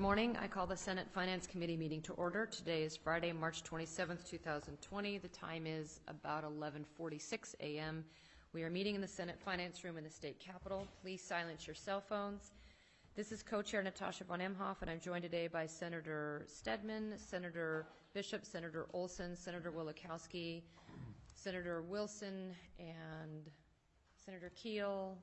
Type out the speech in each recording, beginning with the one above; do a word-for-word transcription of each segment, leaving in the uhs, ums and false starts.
morning. I call the Senate Finance Committee meeting to order. Today is Friday, March twenty-seventh, two thousand twenty. The time is about eleven forty-six a m We are meeting in the Senate Finance Room in the State Capitol. Please silence your cell phones. This is Co-Chair Natasha von Imhoff, and I'm joined today by Senator Stedman, Senator Bishop, Senator Olson, Senator Wielechowski, Senator Wilson, and Senator Keel.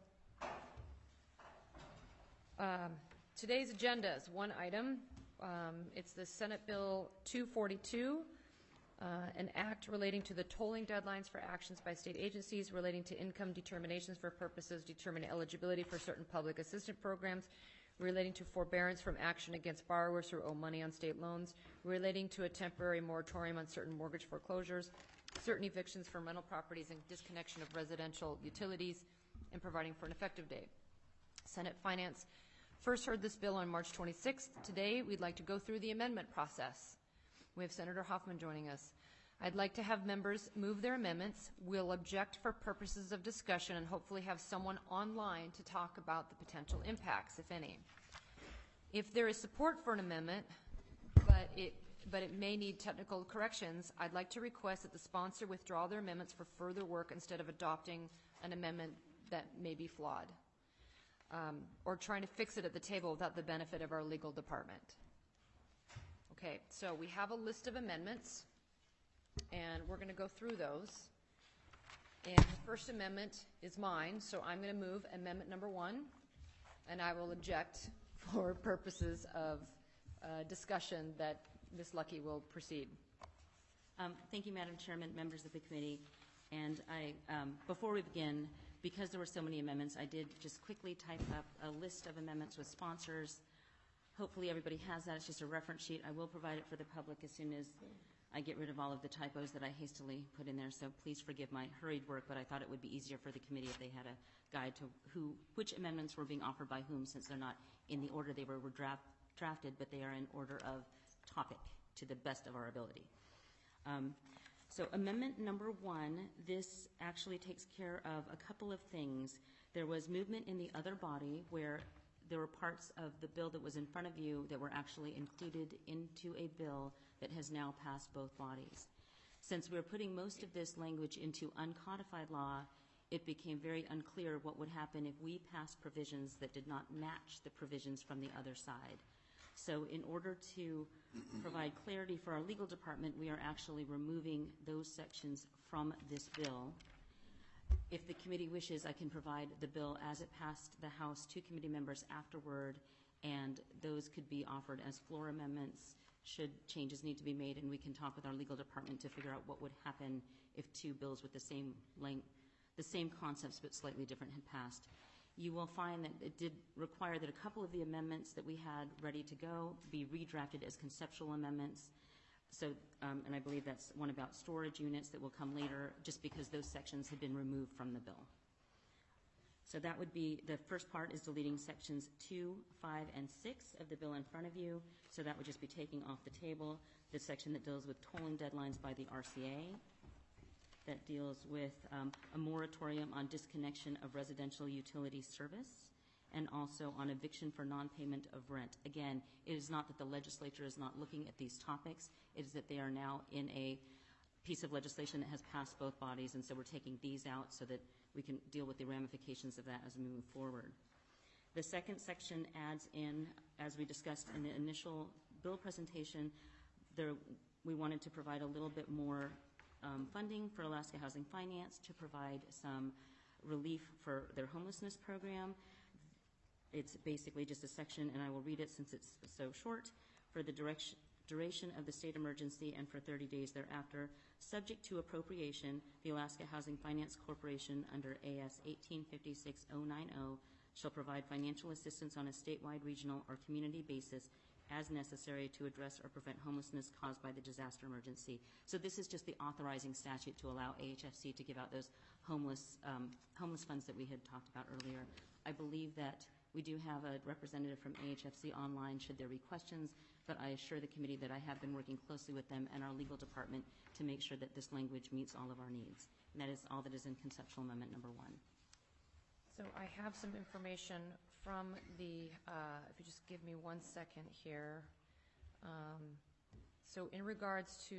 Um, Today's agenda is one item. Um, it's the Senate Bill two forty-two, uh, an act relating to the tolling deadlines for actions by state agencies relating to income determinations for purposes determining eligibility for certain public assistance programs, relating to forbearance from action against borrowers who owe money on state loans, relating to a temporary moratorium on certain mortgage foreclosures, certain evictions from rental properties, and disconnection of residential utilities, and providing for an effective date. Senate Finance first heard this bill on March twenty-sixth. Today, we'd like to go through the amendment process. We have Senator Hoffman joining us. I'd like to have members move their amendments. We'll object for purposes of discussion and hopefully have someone online to talk about the potential impacts, if any. If there is support for an amendment, but it, but it may need technical corrections, I'd like to request that the sponsor withdraw their amendments for further work instead of adopting an amendment that may be flawed. Um, or trying to fix it at the table without the benefit of our legal department. Okay, so we have a list of amendments, and we're going to go through those. And the first amendment is mine, so I'm going to move amendment number one, and I will object for purposes of uh, discussion that Miz Luckey will proceed. Um, thank you, Madam Chairman, members of the committee. And I, um, before we begin, because there were so many amendments, I did just quickly type up a list of amendments with sponsors. Hopefully everybody has that. It's just a reference sheet. I will provide it for the public as soon as I get rid of all of the typos that I hastily put in there. So please forgive my hurried work, but I thought it would be easier for the committee if they had a guide to who, which amendments were being offered by whom, since they're not in the order they were, were draft, drafted, but they are in order of topic to the best of our ability. Um, So amendment number one, this actually takes care of a couple of things. There was movement in the other body where there were parts of the bill that was in front of you that were actually included into a bill that has now passed both bodies. Since we're putting most of this language into uncodified law, it became very unclear what would happen if we passed provisions that did not match the provisions from the other side. So in order to provide clarity for our legal department, we are actually removing those sections from this bill. If the committee wishes, I can provide the bill as it passed the House to committee members afterward, and those could be offered as floor amendments should changes need to be made, and we can talk with our legal department to figure out what would happen if two bills with the same length, the same concepts but slightly different had passed. You will find that it did require that a couple of the amendments that we had ready to go be redrafted as conceptual amendments. So, um, and I believe that's one about storage units that will come later, just because those sections had been removed from the bill. So that would be, the first part is deleting sections two, five, and six of the bill in front of you. So that would just be taking off the table the section that deals with tolling deadlines by the R C A. That deals with um, a moratorium on disconnection of residential utility service, and also on eviction for non-payment of rent. Again, it is not that the legislature is not looking at these topics, it is that they are now in a piece of legislation that has passed both bodies, and so we're taking these out so that we can deal with the ramifications of that as we move forward. The second section adds in, as we discussed in the initial bill presentation, there, we wanted to provide a little bit more Um, funding for Alaska Housing Finance to provide some relief for their homelessness program. It's basically just a section, and I will read it since it's so short. For the direction, duration of the state emergency and for thirty days thereafter, subject to appropriation, the Alaska Housing Finance Corporation under A S eighteen fifty-six oh ninety shall provide financial assistance on a statewide, regional, or community basis as necessary to address or prevent homelessness caused by the disaster emergency. So this is just the authorizing statute to allow A H F C to give out those homeless um, homeless funds that we had talked about earlier. I believe that we do have a representative from A H F C online should there be questions, but I assure the committee that I have been working closely with them and our legal department to make sure that this language meets all of our needs. And that is all that is in conceptual amendment number one. So I have some information from the, uh, if you just give me one second here. Um, So in regards to,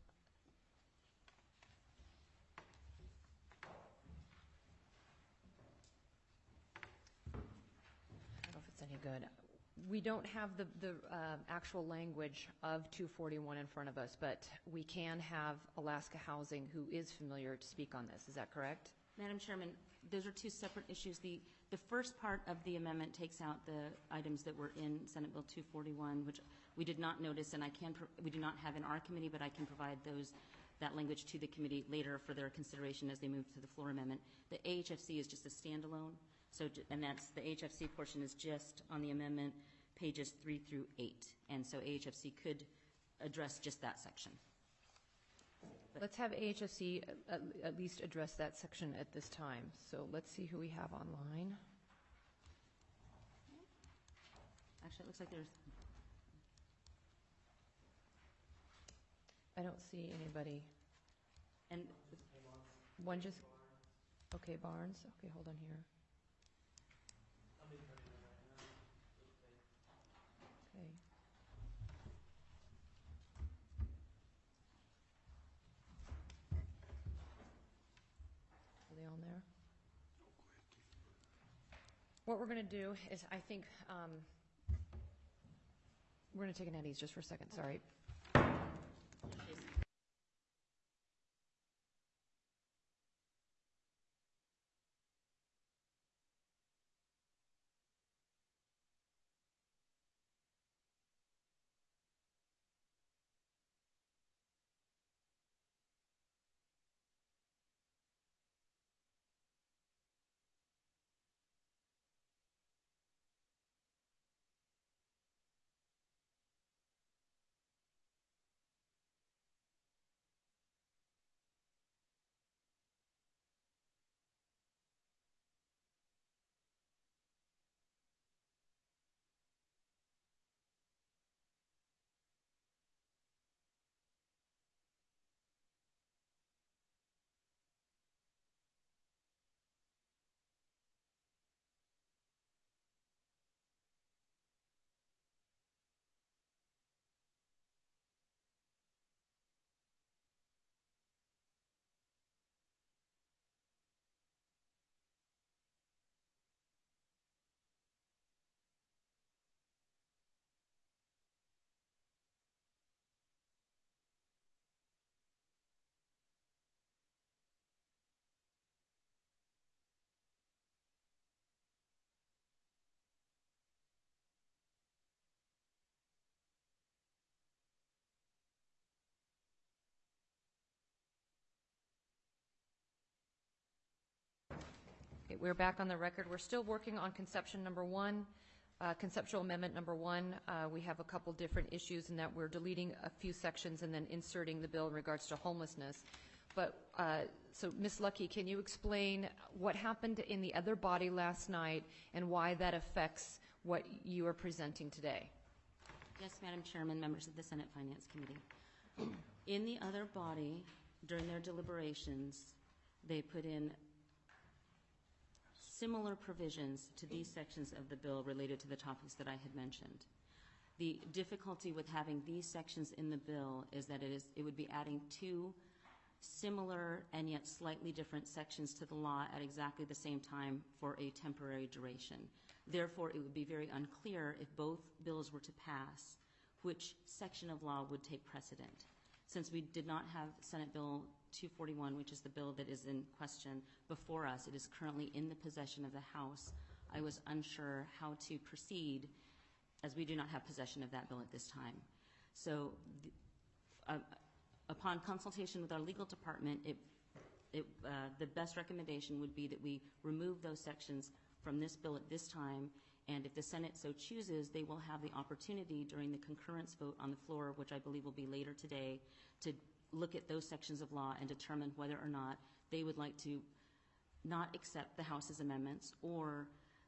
I don't know if it's any good. We don't have the, the uh, actual language of two forty-one in front of us, but we can have Alaska Housing, who is familiar, to speak on this. Is that correct? Madam Chairman, those are two separate issues. The, the first part of the amendment takes out the items that were in Senate Bill two forty-one, which we did not notice, and I can, pro- we do not have in our committee, but I can provide those, that language to the committee later for their consideration as they move to the floor amendment. The A H F C is just a standalone, so, j- and that's, the A H F C portion is just on the amendment, pages three through eight. And so A H F C could address just that section. Let's have A H S C at, at least address that section at this time. So let's see who we have online. Actually, it looks like there's, I don't see anybody. and One just, okay, Barnes. Okay, hold on here. Okay. Are they on there? What we're going to do is, I think, um, we're going to take an Eddie's just for a second, sorry. Okay, we're back on the record. We're still working on conception number one, uh, conceptual amendment number one. Uh, we have a couple different issues in that we're deleting a few sections and then inserting the bill in regards to homelessness. But, uh, so Miz Lucky, can you explain what happened in the other body last night and why that affects what you are presenting today? Yes, Madam Chairman, members of the Senate Finance Committee. In the other body, during their deliberations, they put in similar provisions to these sections of the bill related to the topics that I had mentioned. The difficulty with having these sections in the bill is that it is it would be adding two similar and yet slightly different sections to the law at exactly the same time for a temporary duration. Therefore, it would be very unclear if both bills were to pass, which section of law would take precedent. Since we did not have Senate Bill two forty-one, which is the bill that is in question before us, it is currently in the possession of the House. I was unsure how to proceed, as we do not have possession of that bill at this time. So, the, uh, upon consultation with our legal department, it, it, uh, the best recommendation would be that we remove those sections from this bill at this time, and if the Senate so chooses, they will have the opportunity during the concurrence vote on the floor, which I believe will be later today, to look at those sections of law and determine whether or not they would like to not accept the House's amendments or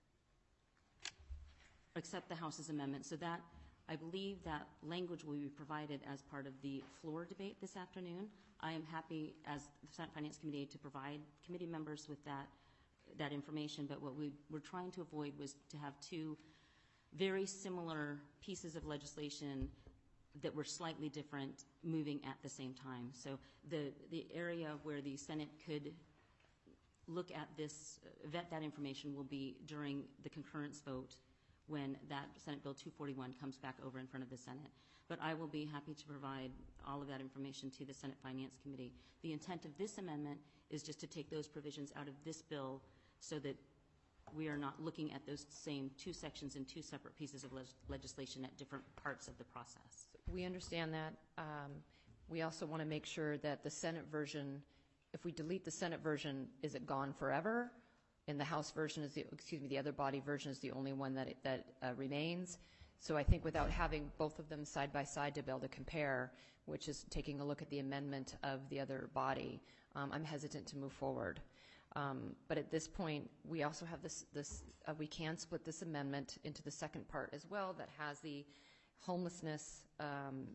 accept the House's amendments. So that, I believe that language will be provided as part of the floor debate this afternoon. I am happy, as the Senate Finance Committee, to provide committee members with that that information, but what we were trying to avoid was to have two very similar pieces of legislation that were slightly different moving at the same time. So the, the area where the Senate could look at this, uh, vet that information will be during the concurrence vote when that Senate Bill two forty-one comes back over in front of the Senate. But I will be happy to provide all of that information to the Senate Finance Committee. The intent of this amendment is just to take those provisions out of this bill so that we are not looking at those same two sections in two separate pieces of leg legislation at different parts of the process. We understand that. Um, we also want to make sure that the Senate version, if we delete the Senate version, is it gone forever? And the House version is the, excuse me, the other body version is the only one that, it, that uh, remains. So I think without having both of them side by side to be able to compare, which is taking a look at the amendment of the other body, um, I'm hesitant to move forward. Um, but at this point, we also have this, this uh, we can split this amendment into the second part as well that has the homelessness um,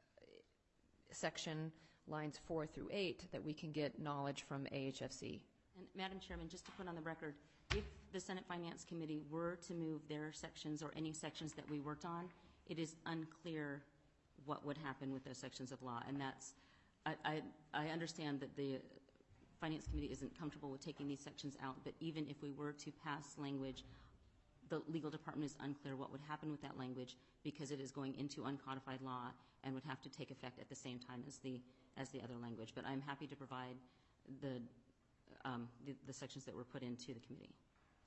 section, lines four through eight, that we can get knowledge from A H F C. And Madam Chairman, just to put on the record, if the Senate Finance Committee were to move their sections or any sections that we worked on, it is unclear what would happen with those sections of law. And that's, I, I, I understand that the Finance Committee isn't comfortable with taking these sections out, but even if we were to pass language, the legal department is unclear what would happen with that language because it is going into uncodified law and would have to take effect at the same time as the, as the other language. But I'm happy to provide the, um, the, the sections that were put into the committee.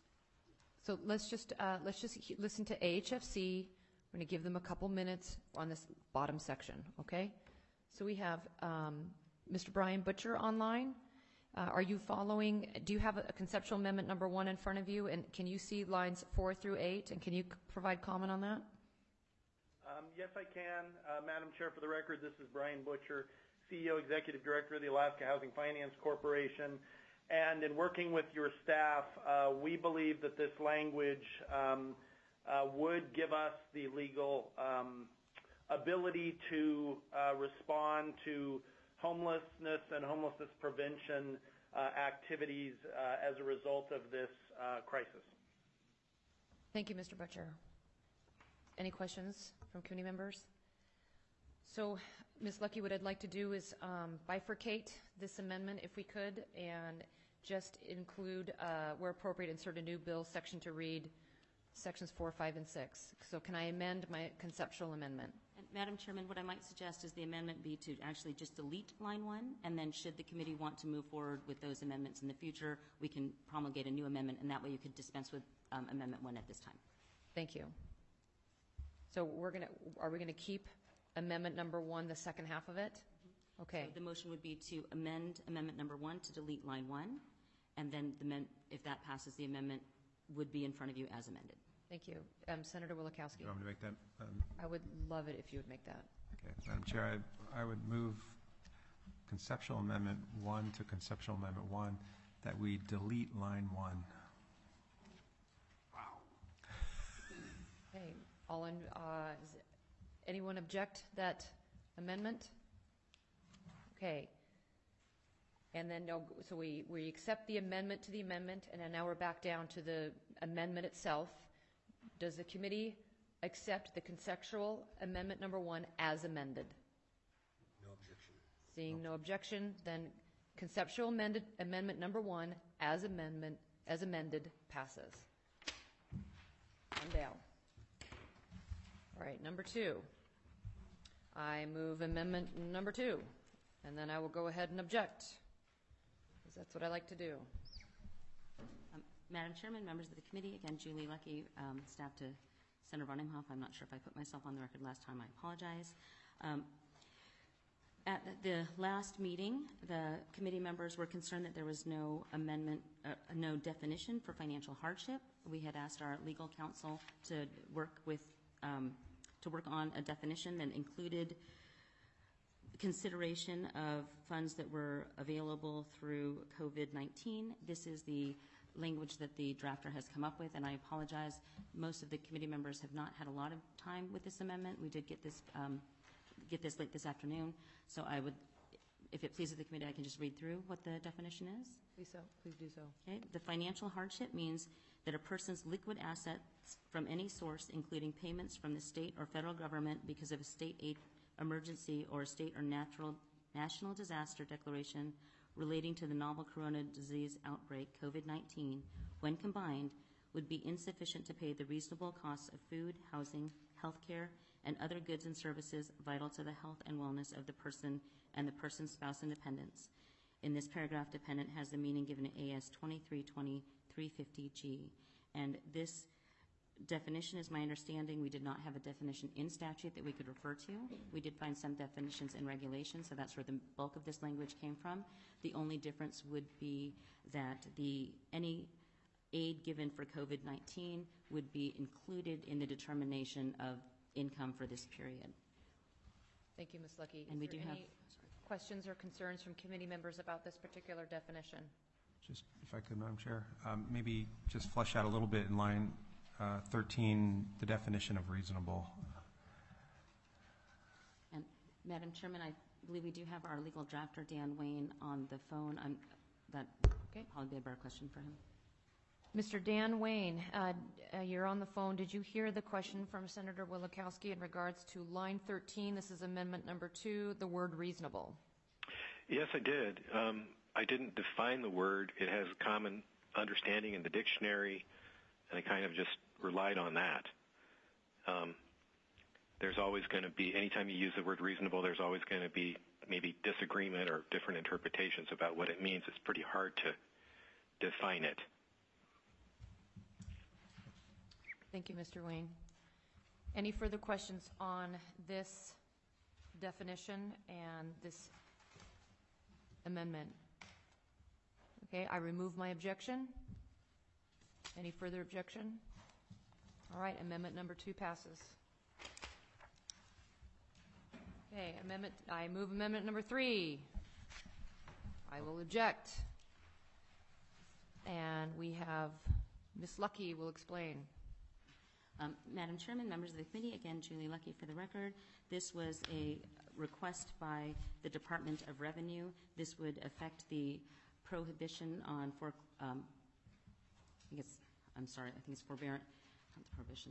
So let's just, uh, let's just he listen to A H F C. We're going to give them a couple minutes on this bottom section, okay? So we have um, Mister Brian Butcher online. Uh, are you following, do you have a, a conceptual amendment number one in front of you, and can you see lines four through eight, and can you provide comment on that? Um, yes, I can. Uh, Madam Chair, for the record, this is Brian Butcher, C E O, Executive Director of the Alaska Housing Finance Corporation. And in working with your staff, uh, we believe that this language um, uh, would give us the legal um, ability to uh, respond to homelessness and homelessness prevention uh, activities uh, as a result of this uh, crisis. Thank you, Mister Butcher. Any questions from committee members? So, Miz Lucky, what I'd like to do is um, bifurcate this amendment, if we could, and just include, uh, where appropriate, insert a new bill section to read sections four, five, and six. So can I amend my conceptual amendment? And Madam Chairman, what I might suggest is the amendment be to actually just delete line one, and then should the committee want to move forward with those amendments in the future, we can promulgate a new amendment, and that way you could dispense with um, amendment one at this time. Thank you. So we're going to, are we going to keep amendment number one, the second half of it? Mm-hmm. Okay. So the motion would be to amend amendment number one to delete line one, and then the men, if that passes, the amendment would be in front of you as amended. Thank you. Um, Senator Wielechowski. Do you want me to make that? Um, I would love it if you would make that. okay, Madam Chair, I, I would move conceptual amendment one to conceptual amendment one that we delete line one. Wow. Okay. All in, uh, is anyone object that amendment? Okay. And then, no, so we, we accept the amendment to the amendment, and then now we're back down to the amendment itself. Does the committee accept the conceptual amendment number one as amended? No objection. Seeing no objection, then conceptual amended amendment number one as amendment as amended passes. I'm down. All right, number two. I move amendment number two, and then I will go ahead and object, because that's what I like to do. Um, Madam Chairman, members of the committee, again, Julie Lucky, um, staff to Senator Runninghoff. I'm not sure if I put myself on the record last time. I apologize. Um, at the last meeting, the committee members were concerned that there was no amendment, uh, no definition for financial hardship. We had asked our legal counsel to work with, um, to work on a definition that included consideration of funds that were available through COVID nineteen. This is the language that the drafter has come up with, and I apologize. Most of the committee members have not had a lot of time with this amendment. We did get this um, get this late this afternoon, so I would if it pleases the committee, I can just read through what the definition is. Please so, please do so. Okay, the financial hardship means that a person's liquid assets from any source, including payments from the state or federal government because of a state aid emergency or a state or natural national disaster declaration relating to the novel corona disease outbreak, COVID nineteen, when combined, would be insufficient to pay the reasonable costs of food, housing, health care, and other goods and services vital to the health and wellness of the person and the person's spouse and dependents. In this paragraph, dependent has the meaning given in A S twenty-three twenty, three fifty G. And this definition is my understanding. We did not have a definition in statute that we could refer to. We did find some definitions in regulations, so that's where the bulk of this language came from. The only difference would be that the any aid given for COVID nineteen would be included in the determination of income for this period. Thank you, Miz Lucky. And Is we there do have any questions or concerns from committee members about this particular definition? Just, if I could, Madam Chair, um, maybe just flesh out a little bit in line uh, thirteen, the definition of reasonable. And Madam Chairman, I believe we do have our legal drafter, Dan Wayne, on the phone. I'm, that Okay. probably be a better question for him. Mister Dan Wayne, uh, uh, you're on the phone. Did you hear the question from Senator Wielechowski in regards to line thirteen? This is amendment number two, the word reasonable. Yes, I did. Um, I didn't define the word. It has common understanding in the dictionary, and I kind of just relied on that. Um, there's always going to be, anytime you use the word reasonable, there's always going to be maybe disagreement or different interpretations about what it means. It's pretty hard to define it. Thank you, Mister Wayne. Any further questions on this definition and this amendment? Okay, I remove my objection. Any further objection? All right, amendment number two passes. Okay, amendment, I move amendment number three. I will object. And we have Miz Lucky will explain. Um, Madam Chairman, members of the committee, again, Julie Lucky for the record. This was a request by the Department of Revenue. This would affect the prohibition on, for, um, I think it's, I'm sorry, I think it's forbearance, not the prohibition,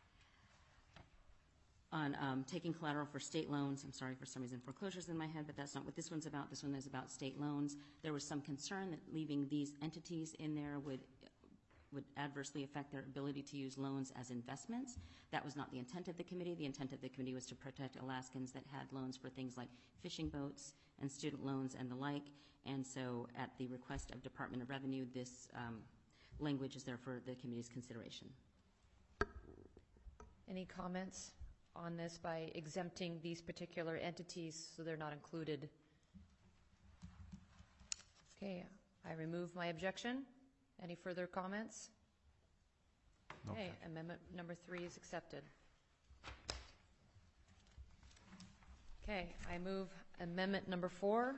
on um, taking collateral for state loans. I'm sorry, for some reason foreclosures in my head, but that's not what this one's about. This one is about state loans. There was some concern that leaving these entities in there would would adversely affect their ability to use loans as investments. That was not the intent of the committee. The intent of the committee was to protect Alaskans that had loans for things like fishing boats and student loans and the like. And so at the request of Department of Revenue, this um, language is there for the committee's consideration. Any comments on this by exempting these particular entities so they're not included? Okay, I remove my objection. Any further comments? No Okay, objection. amendment number three is accepted. Okay, I move amendment number four.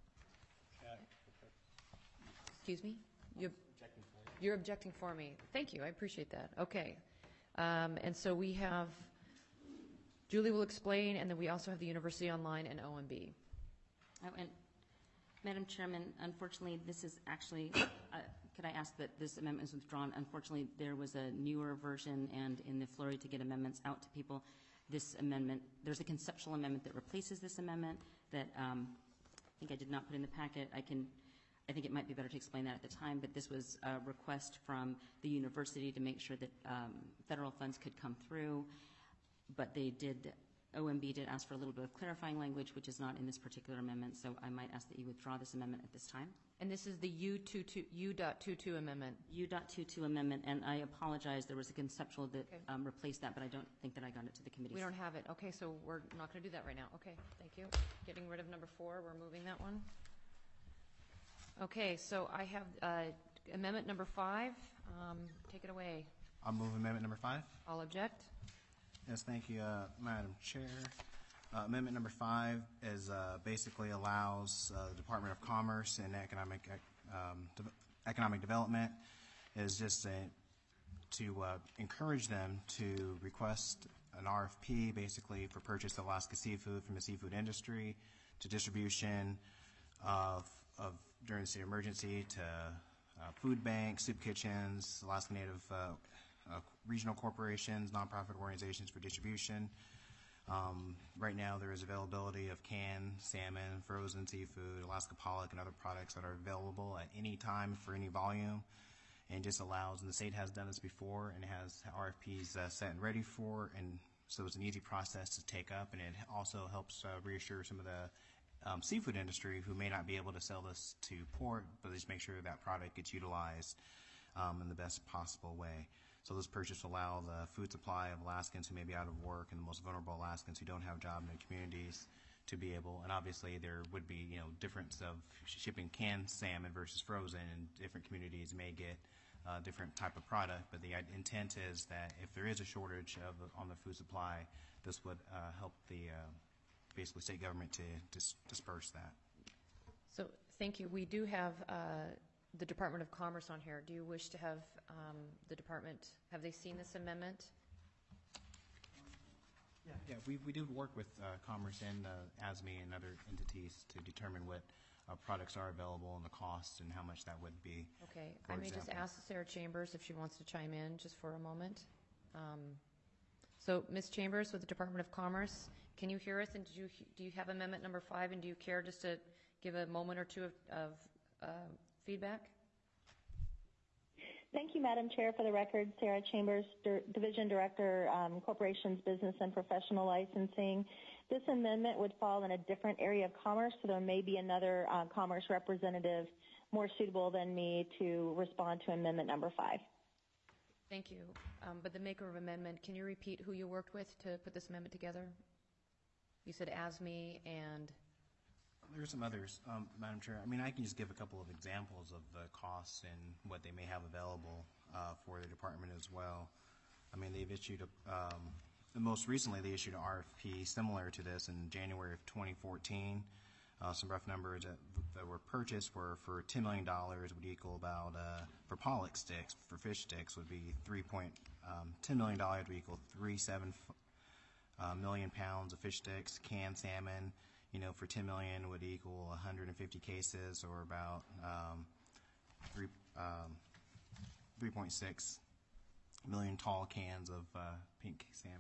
Excuse me? You're, you're objecting for me. Thank you, I appreciate that. Okay, um, and so we have, Julie will explain, and then we also have the University Online and O M B. Oh, and Madam Chairman, unfortunately, this is actually, uh, could I ask that this amendment is withdrawn? Unfortunately, there was a newer version, and in the flurry to get amendments out to people, this amendment, there's a conceptual amendment that replaces this amendment that um, I think I did not put in the packet. I can, I think it might be better to explain that at the time, but this was a request from the university to make sure that um, federal funds could come through, but they did, O M B did ask for a little bit of clarifying language, which is not in this particular amendment, so I might ask that you withdraw this amendment at this time. And this is the U twenty-two amendment. U twenty-two amendment, and I apologize, there was a conceptual that Okay. um, replaced that, but I don't think that I got it to the committee. We don't have it. Okay, so we're not going to do that right now. Okay, thank you. Getting rid of number four, we're moving that one. Okay, so I have uh, amendment number five. Um, Take it away. I'll move amendment number five. I'll object. Yes, thank you, uh, Madam Chair. Uh, amendment number five is uh, basically allows uh, the Department of Commerce and Economic um, De Economic Development is just a, to uh, encourage them to request an R F P basically for purchase of Alaska seafood from the seafood industry to distribution of, of during the state of emergency to uh, food banks, soup kitchens, Alaska Native uh, uh, regional corporations, nonprofit organizations for distribution. Um, right now, there is availability of canned salmon, frozen seafood, Alaska pollock, and other products that are available at any time for any volume, and just allows, and the state has done this before, and has R F Ps uh, set and ready for, and so it's an easy process to take up, and it also helps uh, reassure some of the um, seafood industry who may not be able to sell this to port, but just make sure that product gets utilized um, in the best possible way. So this purchase will allow the food supply of Alaskans who may be out of work and the most vulnerable Alaskans who don't have jobs in their communities to be able, and obviously there would be, you know, difference of shipping canned salmon versus frozen, and different communities may get uh, different type of product, but the intent is that if there is a shortage of on the food supply, this would uh, help the uh, basically state government to dis disperse that. So thank you. We do have uh, the Department of Commerce on here. Do you wish to have um, the department, have they seen this amendment? Yeah, yeah, we, we do work with uh, Commerce and uh, A S M E and other entities to determine what uh, products are available and the costs and how much that would be. Okay, for I may just example. ask Sarah Chambers if she wants to chime in just for a moment. Um, So, Miz Chambers with the Department of Commerce, can you hear us, and do you, do you have amendment number five, and do you care just to give a moment or two of, of uh, feedback? Thank you, Madam Chair. For the record, Sarah Chambers, Dir- Division Director, um, Corporations, Business and Professional Licensing. This amendment would fall in a different area of commerce, so there may be another uh, commerce representative more suitable than me to respond to amendment number five. Thank you. Um, but the maker of amendment, can you repeat who you worked with to put this amendment together? You said A S M E and... There's some others, um, Madam Chair. I mean, I can just give a couple of examples of the costs and what they may have available uh, for the department as well. I mean, they've issued, a, um, most recently they issued an R F P similar to this in January of twenty fourteen. Uh, some rough numbers that, that were purchased were for ten million dollars would equal about, uh, for pollock sticks, for fish sticks would be three point, um, ten million dollars would equal three seven uh, million pounds of fish sticks. Canned salmon, you know, for ten million dollars would equal one hundred fifty cases, or about um, three, um, three point six million tall cans of uh, pink salmon.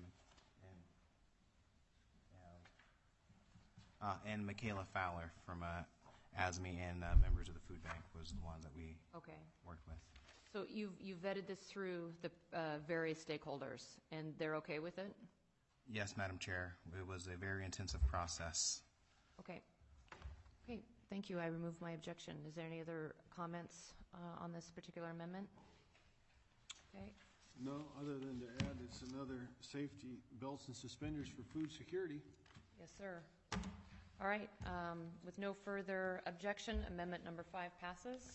Uh, and Michaela Fowler from uh, A S M E and uh, members of the food bank was the ones that we Okay. worked with. So you've, you've vetted this through the uh, various stakeholders, and they're okay with it? Yes, Madam Chair. It was a very intensive process. Okay. Okay, thank you. I remove my objection. Is there any other comments uh, on this particular amendment? Okay. No, other than to add, it's another safety belts and suspenders for food security. Yes, sir. All right, um, with no further objection, amendment number five passes.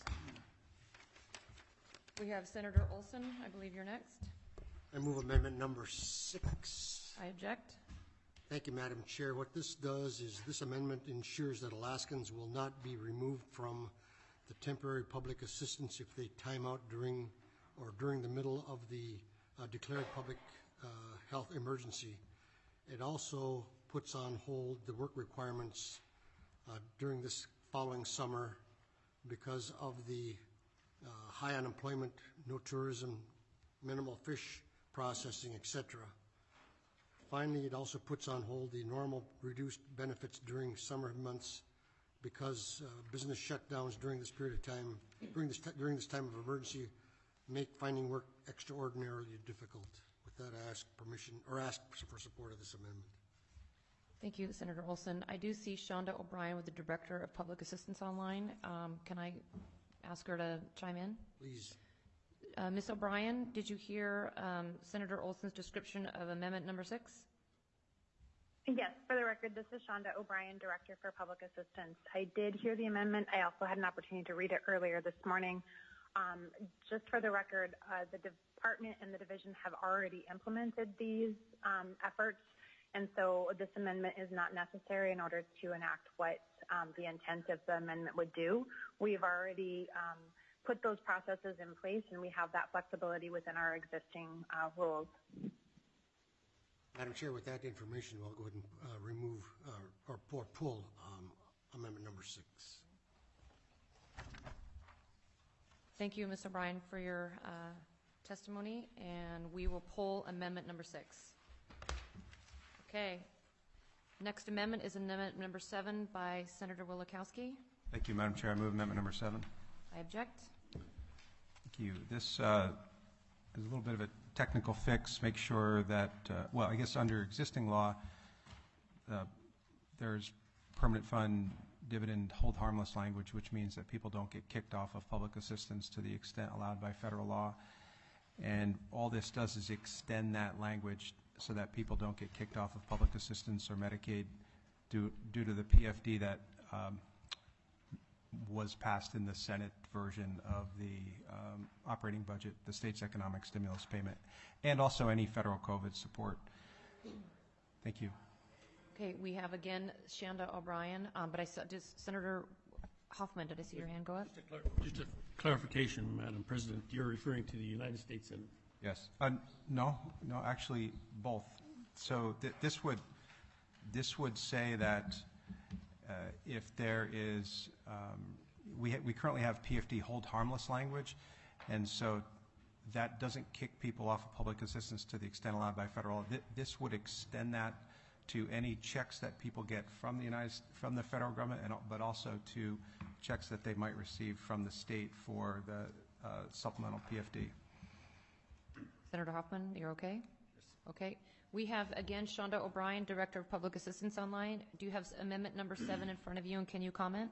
We have Senator Olson. I believe you're next. I move amendment number six. I object. Thank you, Madam Chair. What this does is this amendment ensures that Alaskans will not be removed from the temporary public assistance if they time out during or during the middle of the uh, declared public uh, health emergency. It also puts on hold the work requirements uh, during this following summer because of the uh, high unemployment, no tourism, minimal fish processing, et cetera. Finally, it also puts on hold the normal reduced benefits during summer months because uh, business shutdowns during this period of time, during this, during this time of emergency, make finding work extraordinarily difficult. With that, I ask permission, or ask for support of this amendment. Thank you, Senator Olson. I do see Shonda O'Brien with the Director of Public Assistance online. Um, can I ask her to chime in? Please. Uh, Miz O'Brien, did you hear um, Senator Olson's description of amendment number six? Yes, for the record, this is Shonda O'Brien, Director for Public Assistance. I did hear the amendment. I also had an opportunity to read it earlier this morning. Um, just for the record, uh, the department and the division have already implemented these um, efforts. And so this amendment is not necessary in order to enact what um, the intent of the amendment would do. We've already um, put those processes in place, and we have that flexibility within our existing uh, rules. Madam Chair, with that information, we'll go ahead and uh, remove uh, or pull, pull um, amendment number six. Thank you, Miz O'Brien, for your uh, testimony, and we will poll amendment number six. Okay. Next amendment is amendment number seven by Senator Wielechowski. Thank you, Madam Chair. I move amendment number seven. I object. Thank you. This uh, is a little bit of a technical fix. Make sure that, uh, well, I guess under existing law, uh, there's permanent fund dividend hold harmless language, which means that people don't get kicked off of public assistance to the extent allowed by federal law. And all this does is extend that language so that people don't get kicked off of public assistance or Medicaid due, due to the P F D that um, was passed in the Senate version of the um, operating budget, the state's economic stimulus payment, and also any federal COVID support. Thank you. Okay, we have again Shanda O'Brien, um, but I saw, just Senator Hoffman, did I see your hand go up? Just a, clar just a clarification, Madam President. You're referring to the United States Senate. Yes. Uh, no, no, actually both. So th this would this would say that uh, if there is, um, we ha we currently have P F D hold harmless language, and so that doesn't kick people off of public assistance to the extent allowed by federal law. Th this would extend that to any checks that people get from the United from the federal government, and but also to checks that they might receive from the state for the uh, supplemental P F D. Senator Hoffman, you're okay? Yes. Okay. We have again Shanda O'Brien, Director of Public Assistance Online. Do you have amendment number seven in front of you, and can you comment?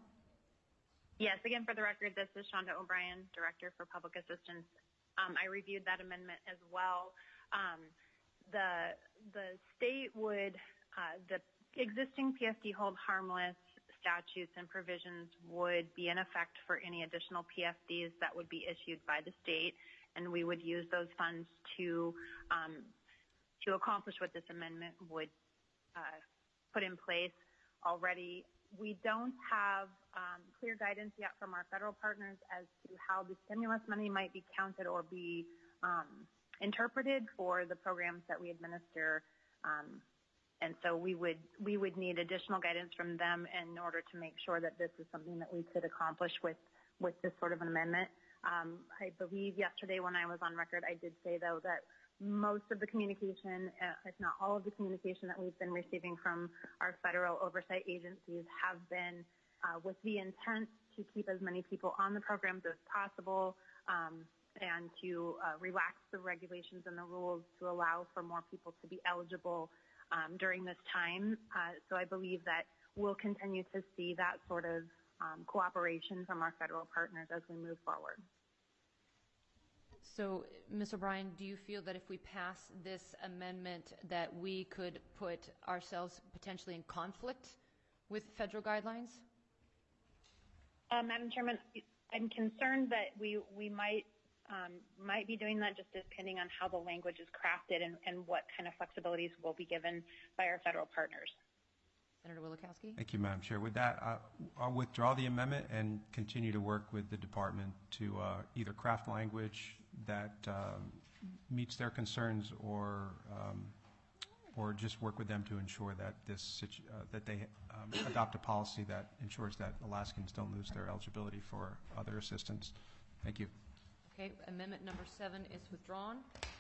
Yes. Again, for the record, this is Shanda O'Brien, Director for Public Assistance. Um, I reviewed that amendment as well. Um, the the state would uh, the existing P F D hold harmless statutes and provisions would be in effect for any additional P F Ds that would be issued by the state, and we would use those funds to um, to accomplish what this amendment would uh, put in place. Already, we don't have um, clear guidance yet from our federal partners as to how the stimulus money might be counted or be um, interpreted for the programs that we administer. Um, and so we would we would need additional guidance from them in order to make sure that this is something that we could accomplish with, with this sort of an amendment. Um, I believe yesterday when I was on record, I did say, though, that most of the communication, uh, if not all of the communication that we've been receiving from our federal oversight agencies have been uh, with the intent to keep as many people on the programs as possible um, and to uh, relax the regulations and the rules to allow for more people to be eligible um, during this time. Uh, so I believe that we'll continue to see that sort of um, cooperation from our federal partners as we move forward. So, Miz O'Brien, do you feel that if we pass this amendment that we could put ourselves potentially in conflict with federal guidelines? Uh, Madam Chairman, I'm concerned that we, we might um, might be doing that just depending on how the language is crafted and, and what kind of flexibilities will be given by our federal partners. Senator Wielechowski? Thank you, Madam Chair. With that, uh, I'll withdraw the amendment and continue to work with the department to uh, either craft language that um, meets their concerns, or um, or just work with them to ensure that this situ uh, that they um, adopt a policy that ensures that Alaskans don't lose their eligibility for other assistance. Thank you. Okay, amendment number seven is withdrawn.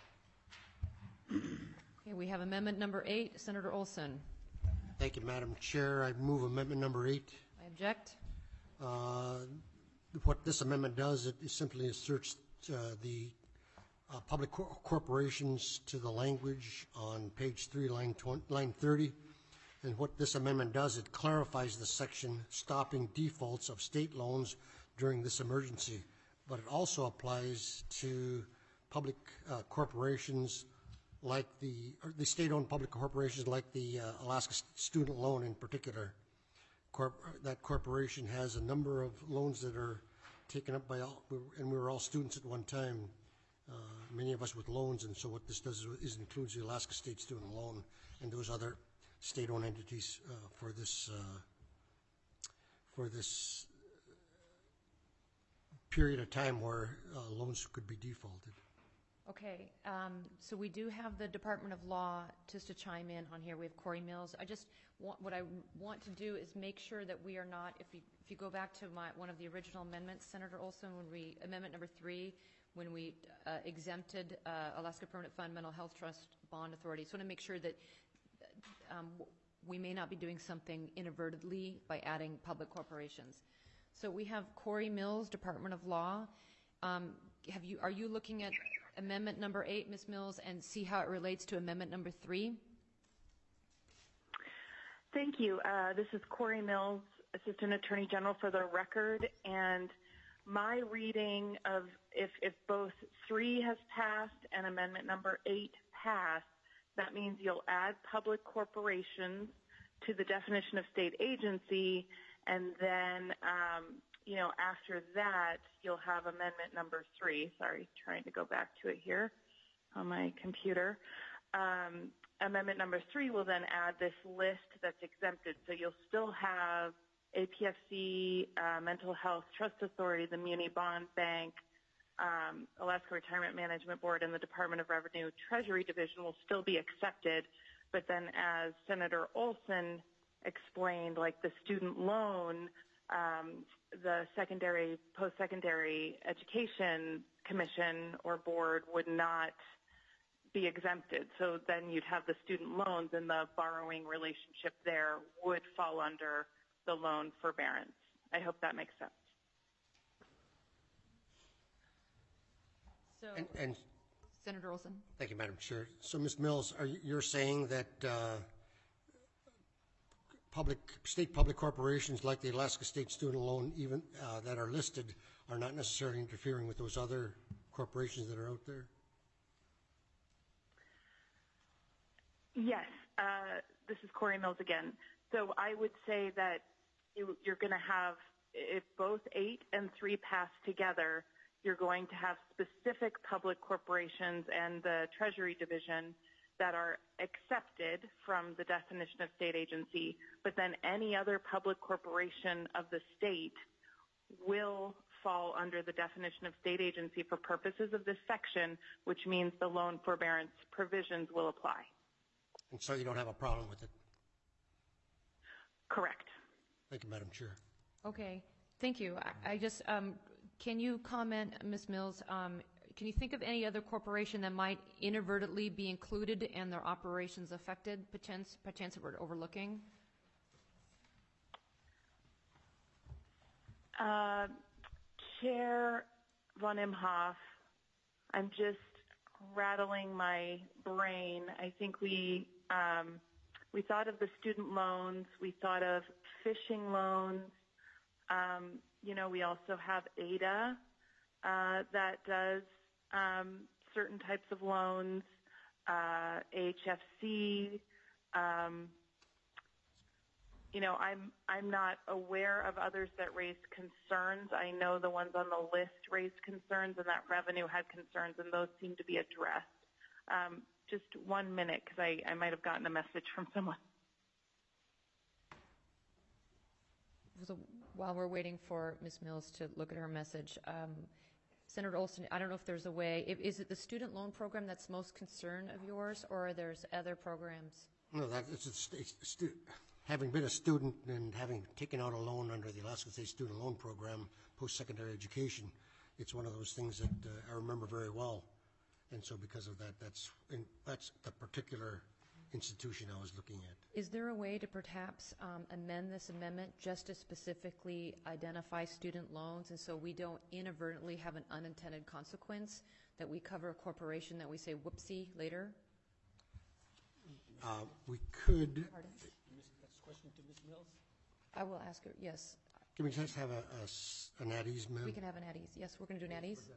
Okay, we have amendment number eight. Senator Olson. Thank you, Madam Chair. I move amendment number eight. I object. Uh, what this amendment does, it, it simply asserts uh, the uh, public cor corporations to the language on page three, line, line thirty. And what this amendment does, it clarifies the section stopping defaults of state loans during this emergency. But it also applies to public uh, corporations like the, or the state-owned public corporations like the uh, Alaska Student Loan in particular. Corp that corporation has a number of loans that are taken up by all, and we were all students at one time, uh, many of us with loans, and so what this does is, is includes the Alaska State Student Loan and those other state-owned entities uh, for this uh, for this period of time where uh, loans could be defaulted. Okay, um, so we do have the Department of Law just to chime in on here. We have Corey Mills. I just want, what I want to do is make sure that we are not, if you, if you go back to my, one of the original amendments, Senator Olson, when we, amendment number three, when we uh, exempted uh, Alaska Permanent Fund Mental Health Trust Bond Authority. So I want to make sure that um, we may not be doing something inadvertently by adding public corporations. So we have Corey Mills, Department of Law. Um, have you, are you looking at amendment number eight, Miz Mills, and see how it relates to amendment number three? Thank you. Uh, this is Corey Mills, Assistant Attorney General for the record, and my reading of if, if both three has passed and amendment number eight passed, that means you'll add public corporations to the definition of state agency, and then um, you know, after that, you'll have amendment number three. Sorry, trying to go back to it here on my computer. Um, amendment number three will then add this list that's exempted. So you'll still have A P F C, uh, Mental Health Trust Authority, the Muni Bond Bank, um, Alaska Retirement Management Board, and the Department of Revenue Treasury Division will still be accepted. But then as Senator Olson explained, like the student loan, um, the secondary, post-secondary education commission or board would not be exempted. So then you'd have the student loans, and the borrowing relationship there would fall under the loan forbearance. I hope that makes sense. So, And, and Senator Olson. thank you, Madam Chair. So, Miz Mills, are you, you're saying that uh, public, state public corporations like the Alaska State Student Loan, even uh, that are listed, are not necessarily interfering with those other corporations that are out there? Yes, uh, this is Corey Mills again. So I would say that you, you're going to have, if both eight and three pass together, you're going to have specific public corporations and the Treasury Division that are accepted from the definition of state agency, but then any other public corporation of the state will fall under the definition of state agency for purposes of this section, which means the loan forbearance provisions will apply. And so you don't have a problem with it? Correct. Thank you, Madam Chair. Okay, thank you. I, I just, um, can you comment, Miz Mills, um, can you think of any other corporation that might inadvertently be included and their operations affected, perchance, perchance that we're overlooking? Uh, Chair von Imhoff, I'm just rattling my brain. I think we um, we thought of the student loans. We thought of fishing loans. Um, you know, we also have A D A uh, that does um, certain types of loans, uh, H F C. Um, you know, I'm I'm not aware of others that raised concerns. I know the ones on the list raised concerns, and that revenue had concerns, and those seem to be addressed. Um, just one minute, because I, I might have gotten a message from someone. So while we're waiting for Miz Mills to look at her message, um, Senator Olson, I don't know if there's a way, if, is it the student loan program that's most concern of yours, or are there other programs? No, that is a stu- stu- having been a student and having taken out a loan under the Alaska State Student Loan Program, post-secondary education, it's one of those things that uh, I remember very well. And so because of that, that's, in, that's the particular institution I was looking at. Is there a way to perhaps um, amend this amendment just to specifically identify student loans, and so we don't inadvertently have an unintended consequence that we cover a corporation that we say whoopsie later? Uh, we could. Pardon? That's a question to Miz Mills. I will ask her, yes. Can we just have a, a s- an at ease, ma'am? We can have an at ease. Yes, we're going to do an at ease.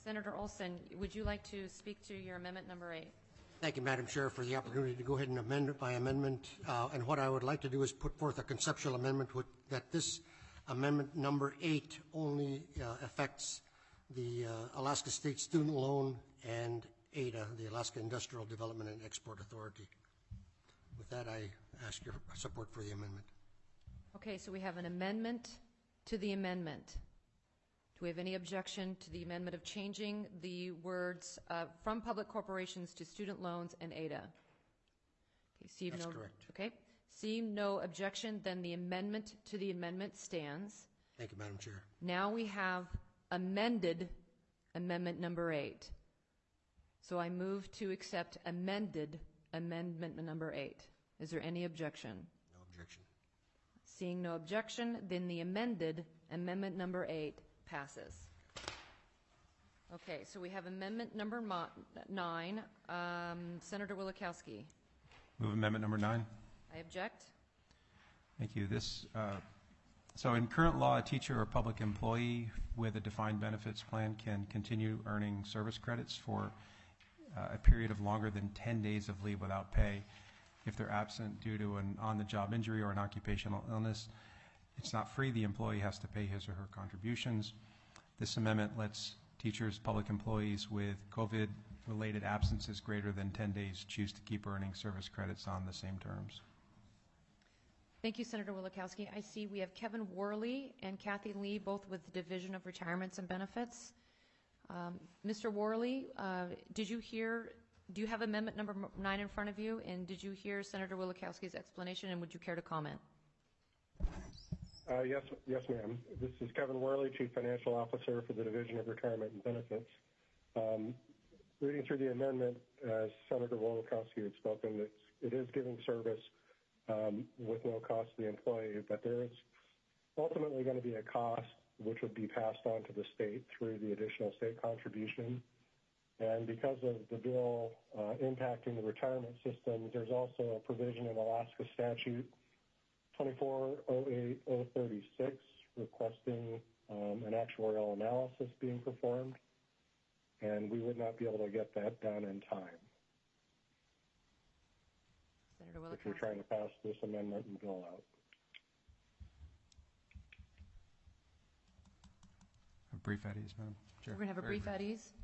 Senator Olson, would you like to speak to your amendment number eight? Thank you, Madam Chair, for the opportunity to go ahead and amend it by amendment. Uh, and what I would like to do is put forth a conceptual amendment with, that this amendment number eight only uh, affects the uh, Alaska State Student Loan and A D A, the Alaska Industrial Development and Export Authority. With that, I ask your support for the amendment. Okay, so we have an amendment to the amendment. Do we have any objection to the amendment of changing the words uh, from public corporations to student loans and A D A? Okay, see That's no, correct. Okay, seeing no objection, then the amendment to the amendment stands. Thank you, Madam Chair. Now we have amended amendment number eight. So I move to accept amended amendment number eight. Is there any objection? No objection. Seeing no objection, then the amended amendment number eight passes. Okay, so we have amendment number mo- nine. Um, Senator Wielechowski. Move amendment number nine. I object. Thank you. This, uh, so in current law, a teacher or public employee with a defined benefits plan can continue earning service credits for uh, a period of longer than ten days of leave without pay if they're absent due to an on-the-job injury or an occupational illness. It's not free. The employee has to pay his or her contributions. This amendment lets teachers, public employees with COVID-related absences greater than ten days choose to keep earning service credits on the same terms. Thank you, Senator Wielechowski. I see we have Kevin Worley and Kathy Lee, both with the Division of Retirements and Benefits. Um, Mister Worley, uh, did you hear, do you have amendment number nine in front of you? And did you hear Senator Wielechowski's explanation, and would you care to comment? Uh, yes, yes, ma'am. This is Kevin Worley, Chief Financial Officer for the Division of Retirement and Benefits. Um, reading through the amendment, as Senator Wielechowski had spoken, it's, it is giving service um, with no cost to the employee, but there is ultimately going to be a cost which would be passed on to the state through the additional state contribution. And because of the bill uh, impacting the retirement system, there's also a provision in Alaska statute twenty-four oh eight oh thirty-six requesting um, an actuarial analysis being performed, and we would not be able to get that done in time Senator if you're trying to pass this amendment and bill out. A brief at ease, Madam Chair. We're going to have a Very brief at ease.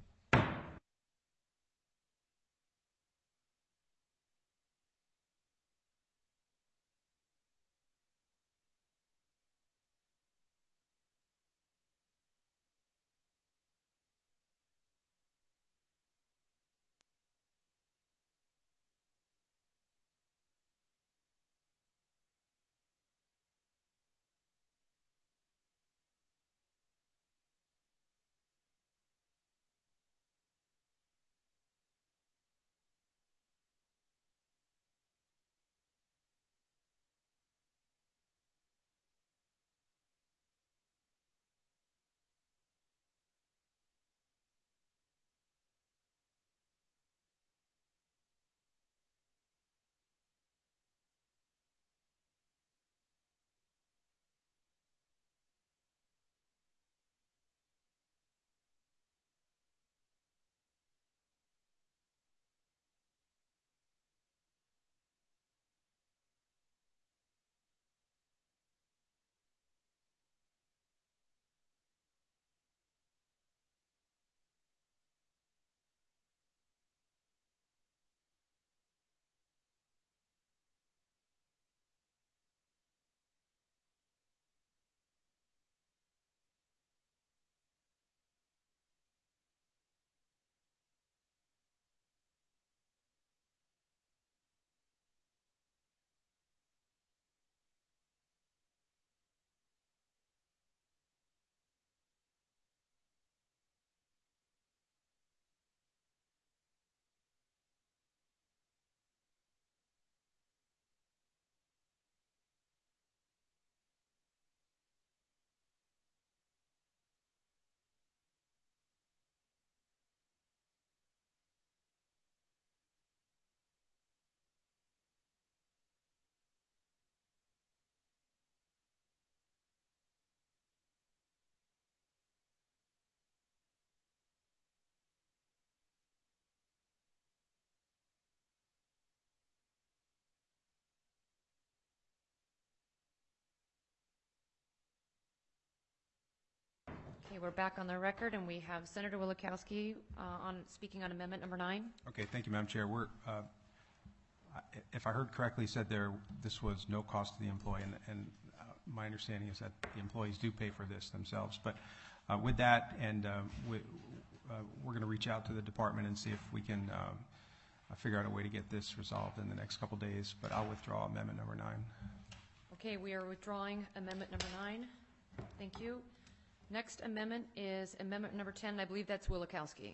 Okay, we're back on the record, and we have Senator Wielechowski uh, on speaking on amendment number nine. Okay, thank you, Madam Chair. We're, uh, I- if I heard correctly, said there this was no cost to the employee, and, and uh, my understanding is that the employees do pay for this themselves. But uh, with that, and uh, we, uh, we're going to reach out to the department and see if we can um, uh, figure out a way to get this resolved in the next couple days. But I'll withdraw amendment number nine. Okay, we are withdrawing amendment number nine. Thank you. Next amendment is amendment number ten. I believe that's Wielechowski.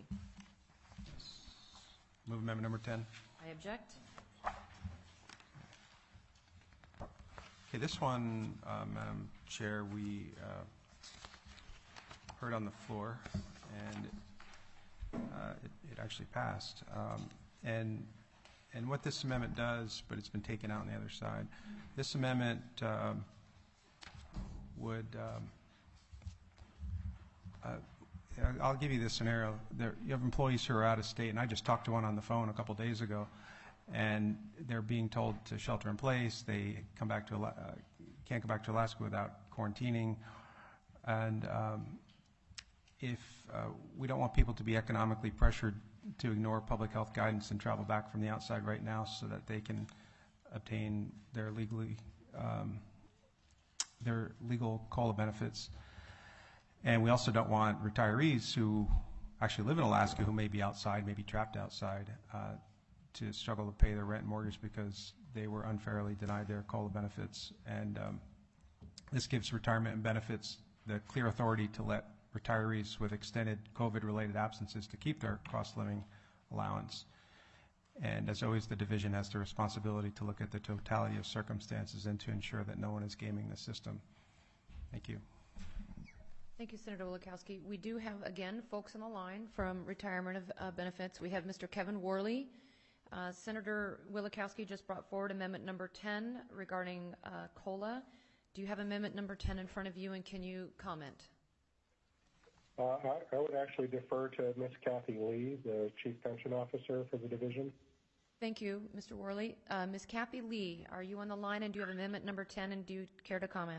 Move amendment number ten. I object. Okay, this one, uh, Madam Chair, we uh, heard on the floor, and uh, it, it actually passed. Um, and and what this amendment does, but it's been taken out on the other side, this amendment um, would, um, uh, I'll give you this scenario. There, you have employees who are out of state, and I just talked to one on the phone a couple days ago, and they're being told to shelter in place. They come back to uh, can't come back to Alaska without quarantining, and um, if uh, we don't want people to be economically pressured to ignore public health guidance and travel back from the outside right now, so that they can obtain their legally um, their legal COLA benefits. And we also don't want retirees who actually live in Alaska, who may be outside, may be trapped outside, uh, to struggle to pay their rent and mortgage because they were unfairly denied their COLA benefits. And um, this gives retirement and benefits the clear authority to let retirees with extended COVID-related absences to keep their cost living allowance. And as always, the division has the responsibility to look at the totality of circumstances and to ensure that no one is gaming the system. Thank you. Thank you, Senator Wielechowski. We do have, again, folks on the line from retirement of uh, benefits. We have Mister Kevin Worley. Uh, Senator Wielechowski just brought forward amendment number ten regarding uh, COLA. Do you have amendment number ten in front of you, and can you comment? Uh, I, I would actually defer to Miz Kathy Lee, the Chief Pension Officer for the division. Thank you, Mister Worley. Uh, Miz Kathy Lee, are you on the line, and do you have amendment number ten, and do you care to comment?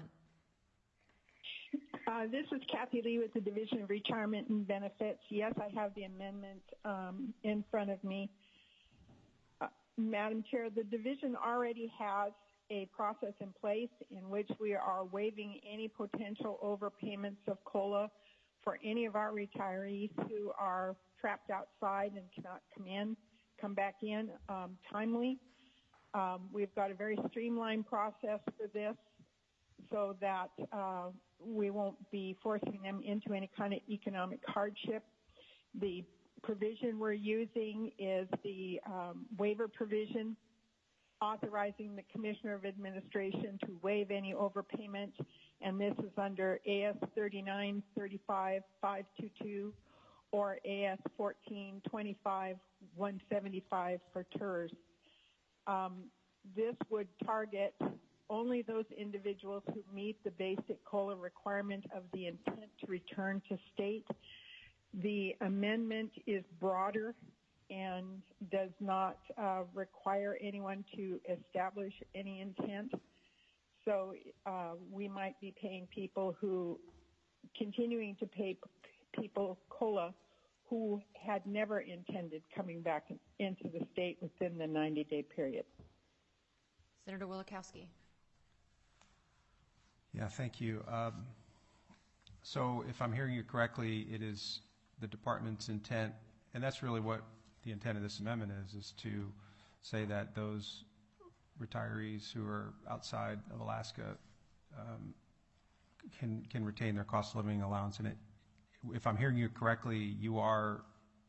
Uh, this is Kathy Lee with the Division of Retirement and Benefits. Yes, I have the amendment um, in front of me. Uh, Madam Chair, the division already has a process in place in which we are waiving any potential overpayments of COLA for any of our retirees who are trapped outside and cannot come in, come back in um, timely. Um, we've got a very streamlined process for this so that uh, we won't be forcing them into any kind of economic hardship. The provision we're using is the um, waiver provision authorizing the Commissioner of Administration to waive any overpayment, and this is under A S thirty-nine thirty-five five twenty-two or A S fourteen twenty-five one seventy-five for T E R S. Um, this would target only those individuals who meet the basic COLA requirement of the intent to return to state. The amendment is broader and does not uh, require anyone to establish any intent. So uh, we might be paying people who, continuing to pay p- people COLA who had never intended coming back into the state within the ninety-day period. Senator Wielechowski. Yeah, thank you. Um, so if I'm hearing you correctly, it is the department's intent, and that's really what the intent of this amendment is, is to say that those retirees who are outside of Alaska um, can can retain their cost of living allowance. And it, if I'm hearing you correctly, you are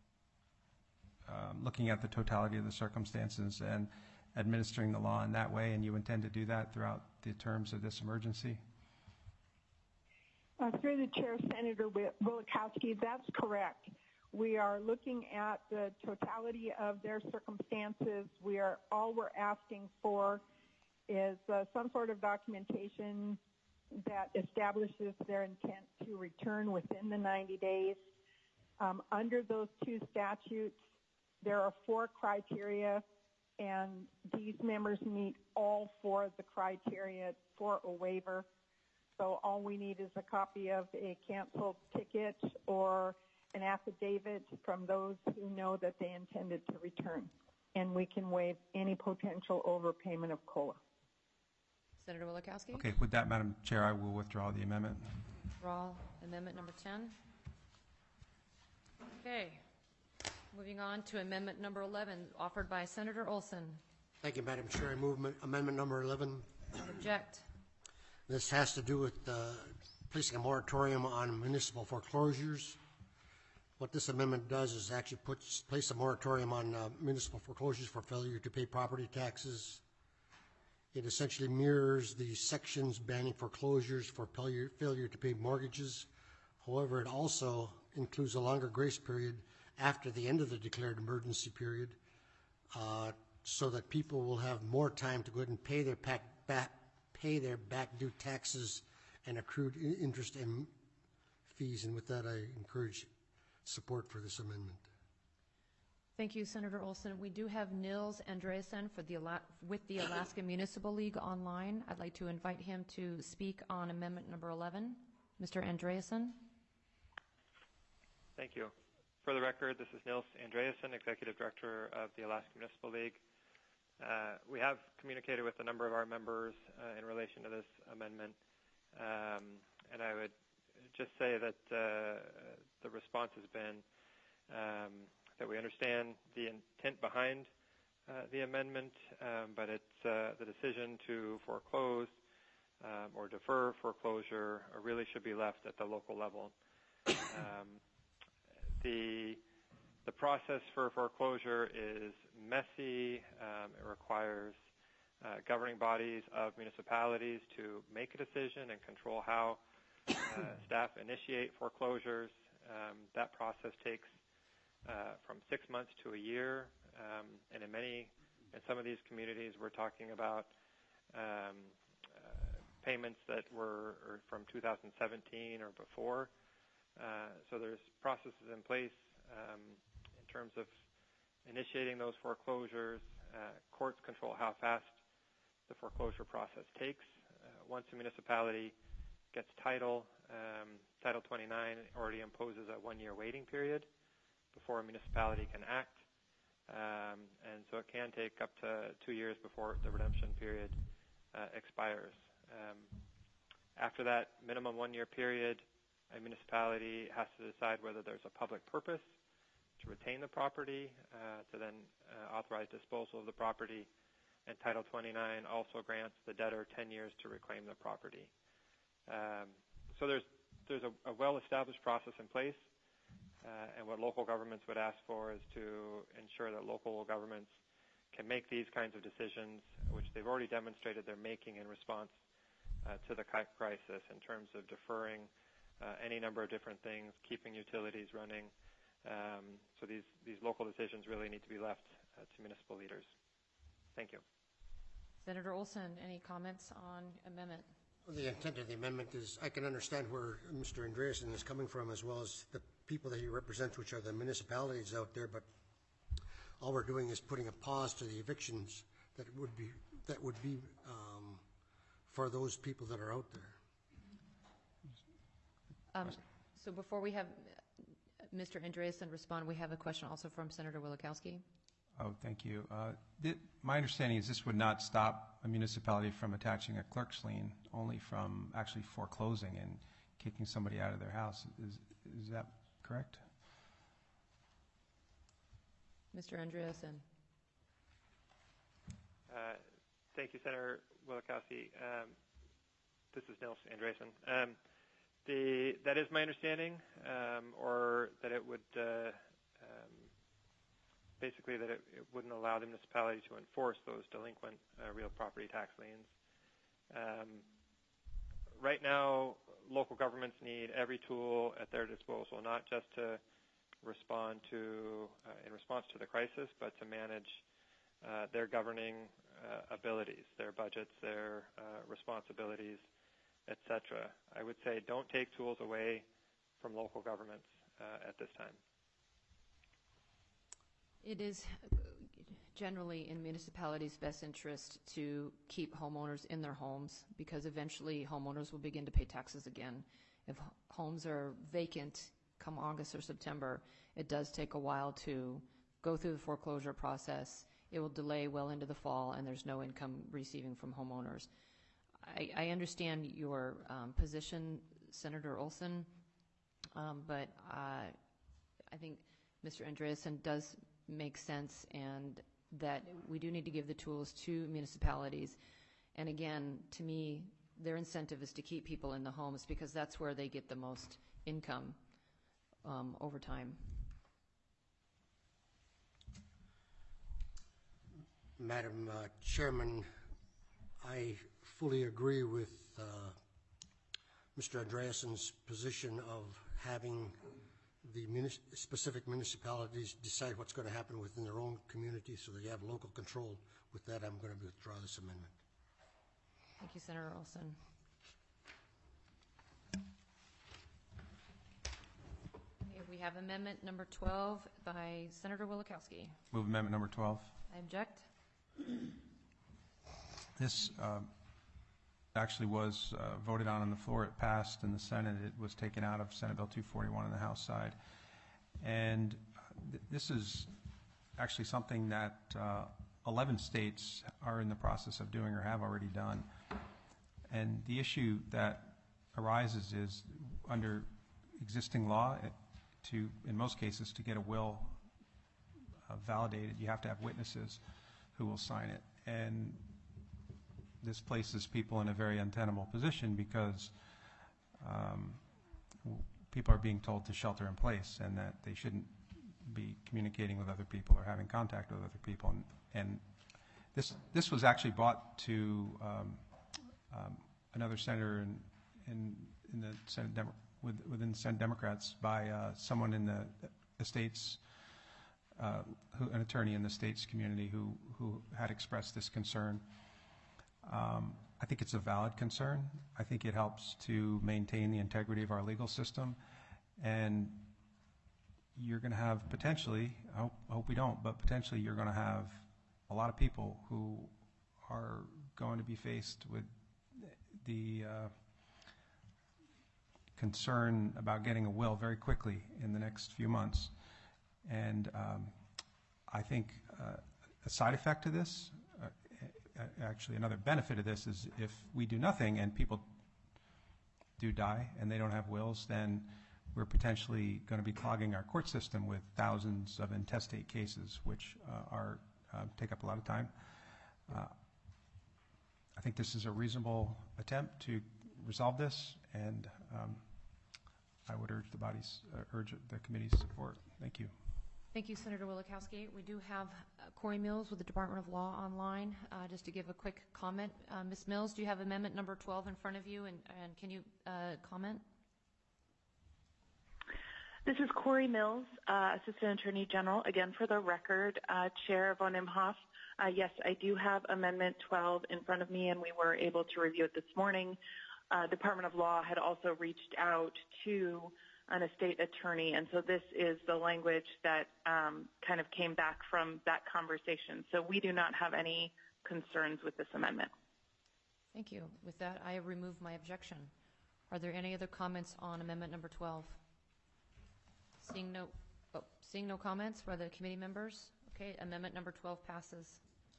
um, looking at the totality of the circumstances and administering the law in that way, and you intend to do that throughout the terms of this emergency? Uh, through the chair, Senator Wielechowski, that's correct. We are looking at the totality of their circumstances. We are all we're asking for is uh, some sort of documentation that establishes their intent to return within the ninety days. Um, under those two statutes, there are four criteria, and these members meet all four of the criteria for a waiver. So all we need is a copy of a canceled ticket or an affidavit from those who know that they intended to return, and we can waive any potential overpayment of COLA. Senator Wielechowski? Okay, with that, Madam Chair, I will withdraw the amendment. Withdraw amendment number ten. Okay. Moving on to amendment number eleven, offered by Senator Olson. Thank you, Madam Chair. I move am- amendment number eleven. Object. This has to do with uh, placing a moratorium on municipal foreclosures. What this amendment does is actually puts place a moratorium on uh, municipal foreclosures for failure to pay property taxes. It essentially mirrors the sections banning foreclosures for failure, failure to pay mortgages. However, it also includes a longer grace period after the end of the declared emergency period, uh, so that people will have more time to go ahead and pay their back, back, pay their back due taxes and accrued i- interest and fees. And with that, I encourage support for this amendment. Thank you, Senator Olson. We do have Nils Andreasen for the Ala- with the Alaska Municipal League online. I'd like to invite him to speak on amendment number eleven. Mister Andreasen. Thank you. For the record, this is Nils Andreasen, Executive Director of the Alaska Municipal League. Uh, we have communicated with a number of our members uh, in relation to this amendment, um, and I would just say that uh, the response has been um, that we understand the intent behind uh, the amendment, um, but it's uh, the decision to foreclose um, or defer foreclosure really should be left at the local level. Um, the the process for foreclosure is messy. Um, it requires uh, governing bodies of municipalities to make a decision and control how uh, staff initiate foreclosures. Um, that process takes uh, from six months to a year, um, and in many, in some of these communities, we're talking about um, uh, payments that were from two thousand seventeen or before. Uh, so there's processes in place um, in terms of initiating those foreclosures. Uh, courts control how fast the foreclosure process takes. Uh, once a municipality gets title, um, Title twenty-nine already imposes a one-year waiting period before a municipality can act. Um, and so it can take up to two years before the redemption period uh, expires. Um, after that minimum one-year period, a municipality has to decide whether there's a public purpose to retain the property, uh, to then uh, authorize disposal of the property, and Title twenty-nine also grants the debtor ten years to reclaim the property. Um, so there's there's a, a well-established process in place, uh, and what local governments would ask for is to ensure that local governments can make these kinds of decisions, which they've already demonstrated they're making in response uh, to the crisis in terms of deferring Uh, any number of different things, keeping utilities running. Um, so these, these local decisions really need to be left uh, to municipal leaders. Thank you. Senator Olson, any comments on amendment? Well, the intent of the amendment is, I can understand where Mister Andreasen is coming from, as well as the people that he represents, which are the municipalities out there, but all we're doing is putting a pause to the evictions that would be, that would be um, for those people that are out there. Um, so before we have Mister Andreasen respond, we have a question also from Senator Wielechowski. Oh, thank you. Uh, th- my understanding is this would not stop a municipality from attaching a clerk's lien, only from actually foreclosing and kicking somebody out of their house. Is, is that correct? Mister Andreasen. Uh, thank you, Senator Wielechowski. Um, this is Nils Andreasen. Um, The, that is my understanding, um, or that it would uh, um, basically that it, it wouldn't allow the municipality to enforce those delinquent uh, real property tax liens. Um, right now, local governments need every tool at their disposal, not just to respond to uh, in response to the crisis, but to manage uh, their governing uh, abilities, their budgets, their uh, responsibilities, et cetera. I would say don't take tools away from local governments uh, at this time. It is, generally in municipalities' best interest to keep homeowners in their homes, because eventually homeowners will begin to pay taxes again. If h- homes are vacant come August or September, it does take a while to go through the foreclosure process. It will delay well into the fall, and there's no income receiving from homeowners. I, I understand your um, position, Senator Olson, um, but uh, I think Mister Andreasen does make sense, and that we do need to give the tools to municipalities. And again, to me, their incentive is to keep people in the homes because that's where they get the most income um, over time. Madam uh, Chairman, I fully agree with uh, Mister Andreasen's position of having the munis- specific municipalities decide what's going to happen within their own community so they have local control. With that, I'm going to withdraw this amendment. Thank you, Senator Olson. Okay, we have amendment number twelve by Senator Wielechowski. Move amendment number twelve. I object. This um, actually was uh, voted on on the floor. It passed in the Senate. It was taken out of Senate Bill two forty-one on the House side. And uh, th- this is actually something that uh, eleven states are in the process of doing or have already done. And the issue that arises is under existing law, it, to in most cases, to get a will uh, validated, you have to have witnesses who will sign it. And this places people in a very untenable position because um, w- people are being told to shelter in place and that they shouldn't be communicating with other people or having contact with other people. And, and this this was actually brought to um, um, another senator in in, in the Senate Demo- with, within the Senate Democrats by uh, someone in the estates. Uh, who, an attorney in the states community who, who had expressed this concern. Um, I think it's a valid concern. I think it helps to maintain the integrity of our legal system. And you're going to have potentially, I hope, I hope we don't, but potentially you're going to have a lot of people who are going to be faced with the uh, concern about getting a will very quickly in the next few months. And um, I think uh, a side effect to this, uh, actually another benefit of this, is if we do nothing and people do die and they don't have wills, then we're potentially going to be clogging our court system with thousands of intestate cases, which uh, are uh, take up a lot of time. Uh, I think this is a reasonable attempt to resolve this, and um, I would urge the body's, uh, urge the committee's support. Thank you. Thank you, Senator Wielechowski. We do have uh, Corey Mills with the Department of Law online. Uh, just to give a quick comment, uh, Miz Mills, do you have amendment number twelve in front of you, and, and can you uh, comment? This is Corey Mills, uh, Assistant Attorney General. Again, for the record, uh, Chair von Imhoff, uh, yes, I do have Amendment twelve in front of me, and we were able to review it this morning. Uh, Department of Law had also reached out to an estate attorney, and so this is the language that um, kind of came back from that conversation. So we do not have any concerns with this amendment. Thank you. With that, I remove my objection. Are there any other comments on amendment number twelve? Seeing no, oh, seeing no comments by the committee members, okay, amendment number twelve passes.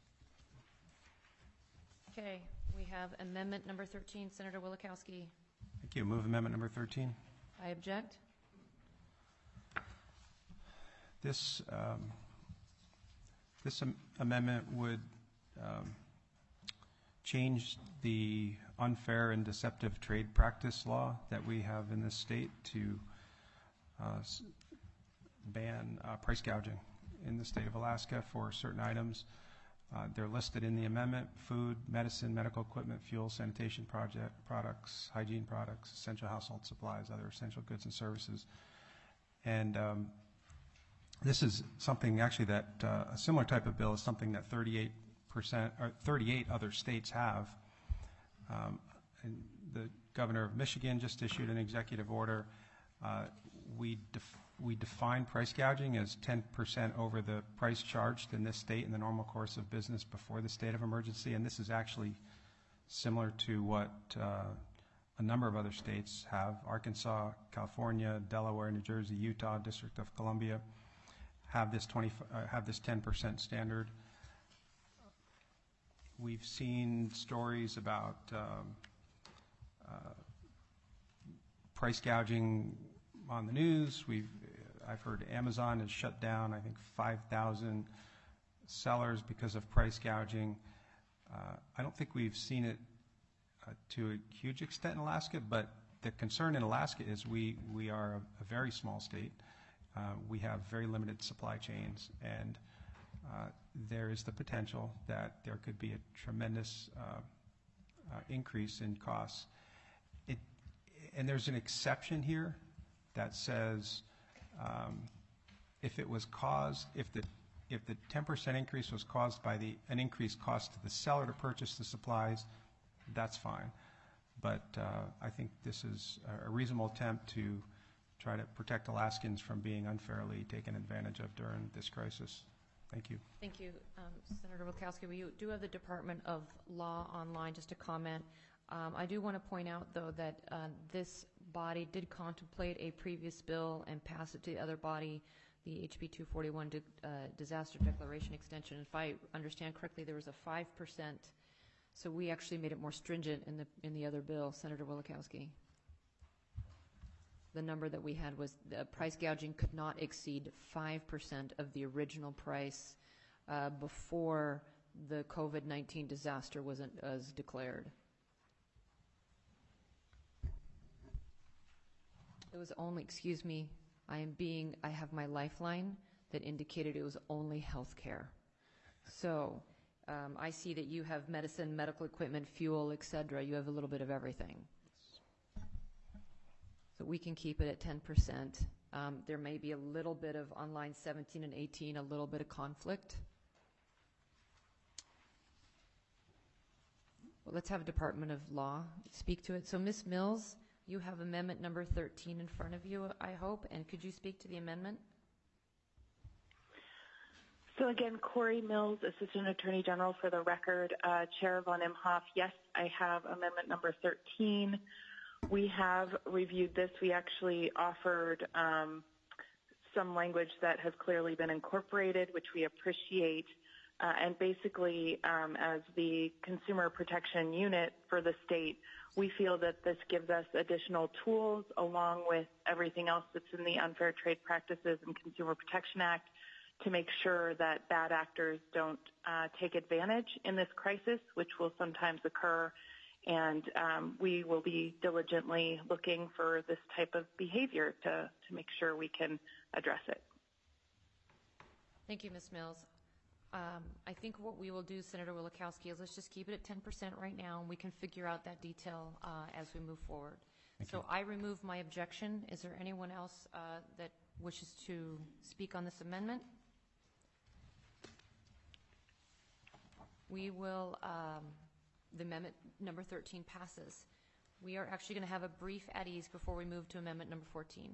Okay, we have amendment number thirteen, Senator Wielechowski. Thank you. Move amendment number thirteen. I object. This um, this am- amendment would um, change the unfair and deceptive trade practice law that we have in this state to uh, s- ban uh, price gouging in the state of Alaska for certain items. Uh, they're listed in the amendment: food, medicine, medical equipment, fuel, sanitation project products, hygiene products, essential household supplies, other essential goods and services. And um, this is something actually that uh, a similar type of bill is something that thirty-eight percent or thirty-eight other states have. Um, and the governor of Michigan just issued an executive order. Uh, we def- we define price gouging as ten percent over the price charged in this state in the normal course of business before the state of emergency, and this is actually similar to what uh, a number of other states have. Arkansas, California, Delaware, New Jersey, Utah, District of Columbia have this twenty uh, have this ten percent standard. We've seen stories about um, uh, price gouging on the news. We've I've heard Amazon has shut down, I think, five thousand sellers because of price gouging. Uh, I don't think we've seen it uh, to a huge extent in Alaska, but the concern in Alaska is we, we are a, a very small state. Uh, we have very limited supply chains, and uh, there is the potential that there could be a tremendous uh, uh, increase in costs. It, and there's an exception here that says um, if it was caused, if the if the ten percent increase was caused by the an increased cost to the seller to purchase the supplies, that's fine. But uh, I think this is a reasonable attempt to try to protect Alaskans from being unfairly taken advantage of during this crisis. Thank you. Thank you, um, Senator Wilkowski. We do have the Department of Law online just to comment. Um, I do want to point out, though, that uh, this body did contemplate a previous bill and pass it to the other body, the H B two forty-one di uh, disaster declaration extension. If I understand correctly, there was a five percent, so we actually made it more stringent in the in the other bill, Senator Wilkowski. The number that we had was the price gouging could not exceed five percent of the original price uh, before the COVID nineteen disaster was, was declared. It was only, excuse me, I am being, I have my lifeline that indicated it was only health care. So um, I see that you have medicine, medical equipment, fuel, et cetera. You have a little bit of everything. So we can keep it at ten percent. Um, there may be a little bit of on line seventeen and eighteen, a little bit of conflict. Well, let's have Department of Law speak to it. So Miz Mills, you have amendment number thirteen in front of you, I hope, and could you speak to the amendment? So again, Corey Mills, Assistant Attorney General for the record. Uh, Chair Von Imhoff, yes, I have amendment number thirteen. We have reviewed this. We actually offered um, some language that has clearly been incorporated, which we appreciate. Uh, and basically, um, as the Consumer Protection Unit for the state, we feel that this gives us additional tools along with everything else that's in the Unfair Trade Practices and Consumer Protection Act to make sure that bad actors don't uh, take advantage in this crisis, which will sometimes occur. And um, we will be diligently looking for this type of behavior to, to make sure we can address it. Thank you, Miz Mills. Um, I think what we will do, Senator Wilkowski, is let's just keep it at ten percent right now, and we can figure out that detail uh, as we move forward. Thank so you. I remove my objection. Is there anyone else uh, that wishes to speak on this amendment? We will... Um, The amendment number thirteen passes. We are actually going to have a brief at ease before we move to amendment number fourteen.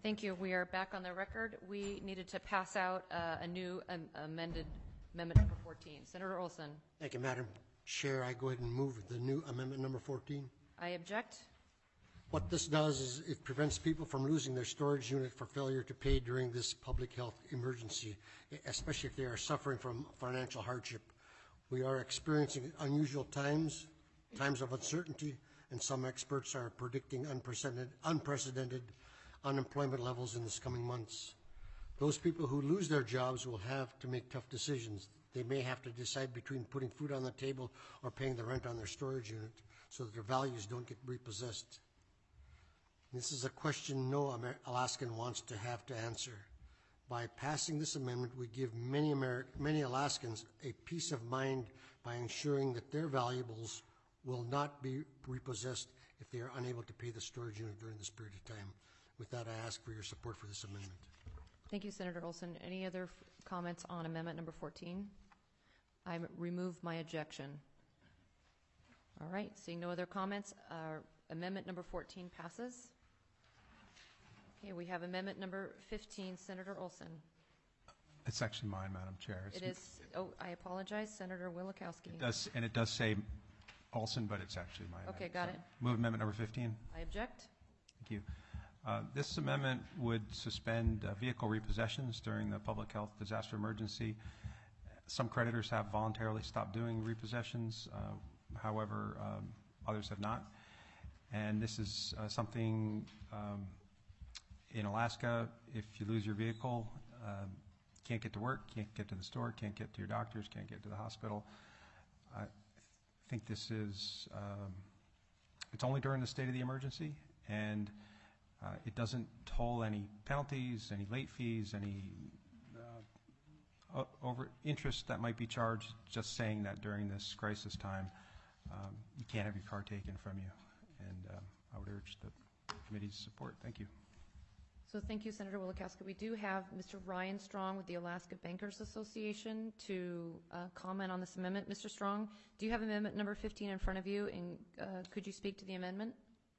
Thank you. We are back on the record. We needed to pass out uh, a new um, amended amendment number fourteen. Senator Olson. Thank you, Madam Chair. I go ahead and move the new amendment number fourteen. I object. What this does is it prevents people from losing their storage unit for failure to pay during this public health emergency, especially if they are suffering from financial hardship. We are experiencing unusual times, times of uncertainty, and some experts are predicting unprecedented, unprecedented unemployment levels in this coming months. Those people who lose their jobs will have to make tough decisions. They may have to decide between putting food on the table or paying the rent on their storage unit so that their values don't get repossessed. This is a question no Amer- Alaskan wants to have to answer. By passing this amendment, we give many, Ameri- many Alaskans a peace of mind by ensuring that their valuables will not be repossessed if they are unable to pay the storage unit during this period of time. With that, I ask for your support for this amendment. Thank you, Senator Olson. Any other f- comments on amendment number fourteen? I remove my objection. All right, seeing no other comments, uh, amendment number fourteen passes. Okay, we have amendment number fifteen, Senator Olson. It's actually mine, Madam Chair. It's, It is, oh, I apologize, Senator Wielechowski. It does, and it does say Olson, but it's actually mine. Okay, Madam. got So it. Move amendment number fifteen. I object. Thank you. Uh, This amendment would suspend uh, vehicle repossessions during the public health disaster emergency. Some creditors have voluntarily stopped doing repossessions. Uh, However, um, others have not. And this is uh, something um, in Alaska, if you lose your vehicle, um, can't get to work, can't get to the store, can't get to your doctors, can't get to the hospital. I think this is, um, it's only during the state of the emergency, and uh, it doesn't toll any penalties, any late fees, any uh, o- over interest that might be charged, just saying that during this crisis time, um, you can't have your car taken from you. And um, I would urge the committee's support. Thank you. So thank you, Senator Wielechowski. We do have Mister Ryan Strong with the Alaska Bankers Association to uh, comment on this amendment. Mister Strong, do you have amendment number fifteen in front of you, and uh, could you speak to the amendment?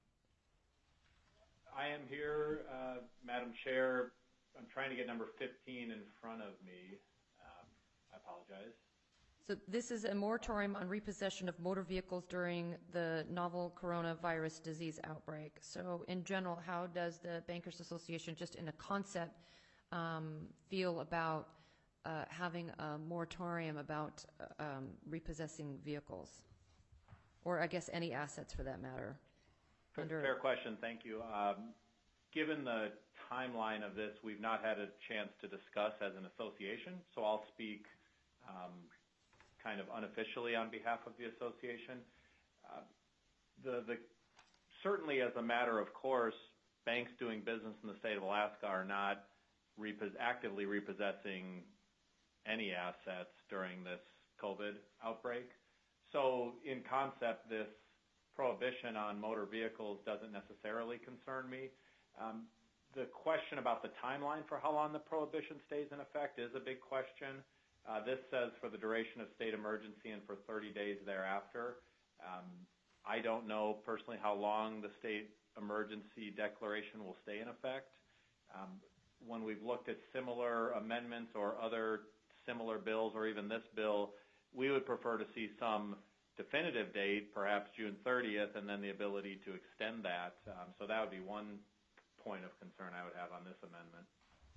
I am here, uh, Madam Chair. I'm trying to get number fifteen in front of me. Um, I apologize. So this is a moratorium on repossession of motor vehicles during the novel coronavirus disease outbreak. So in general, how does the Bankers Association, just in a concept, um, feel about uh, having a moratorium about uh, um, repossessing vehicles? Or I guess any assets for that matter? Under Fair question. Thank you. Um, given the timeline of this, we've not had a chance to discuss as an association, so I'll speak um, kind of unofficially on behalf of the association. Uh, the, the, certainly as a matter of course, banks doing business in the state of Alaska are not repos- actively repossessing any assets during this COVID outbreak. So in concept, this prohibition on motor vehicles doesn't necessarily concern me. Um, the question about the timeline for how long the prohibition stays in effect is a big question. Uh, this says for the duration of state emergency and for thirty days thereafter. Um, I don't know personally how long the state emergency declaration will stay in effect. Um, when we've looked at similar amendments or other similar bills or even this bill, we would prefer to see some definitive date, perhaps June thirtieth, and then the ability to extend that. Um, so that would be one point of concern I would have on this amendment.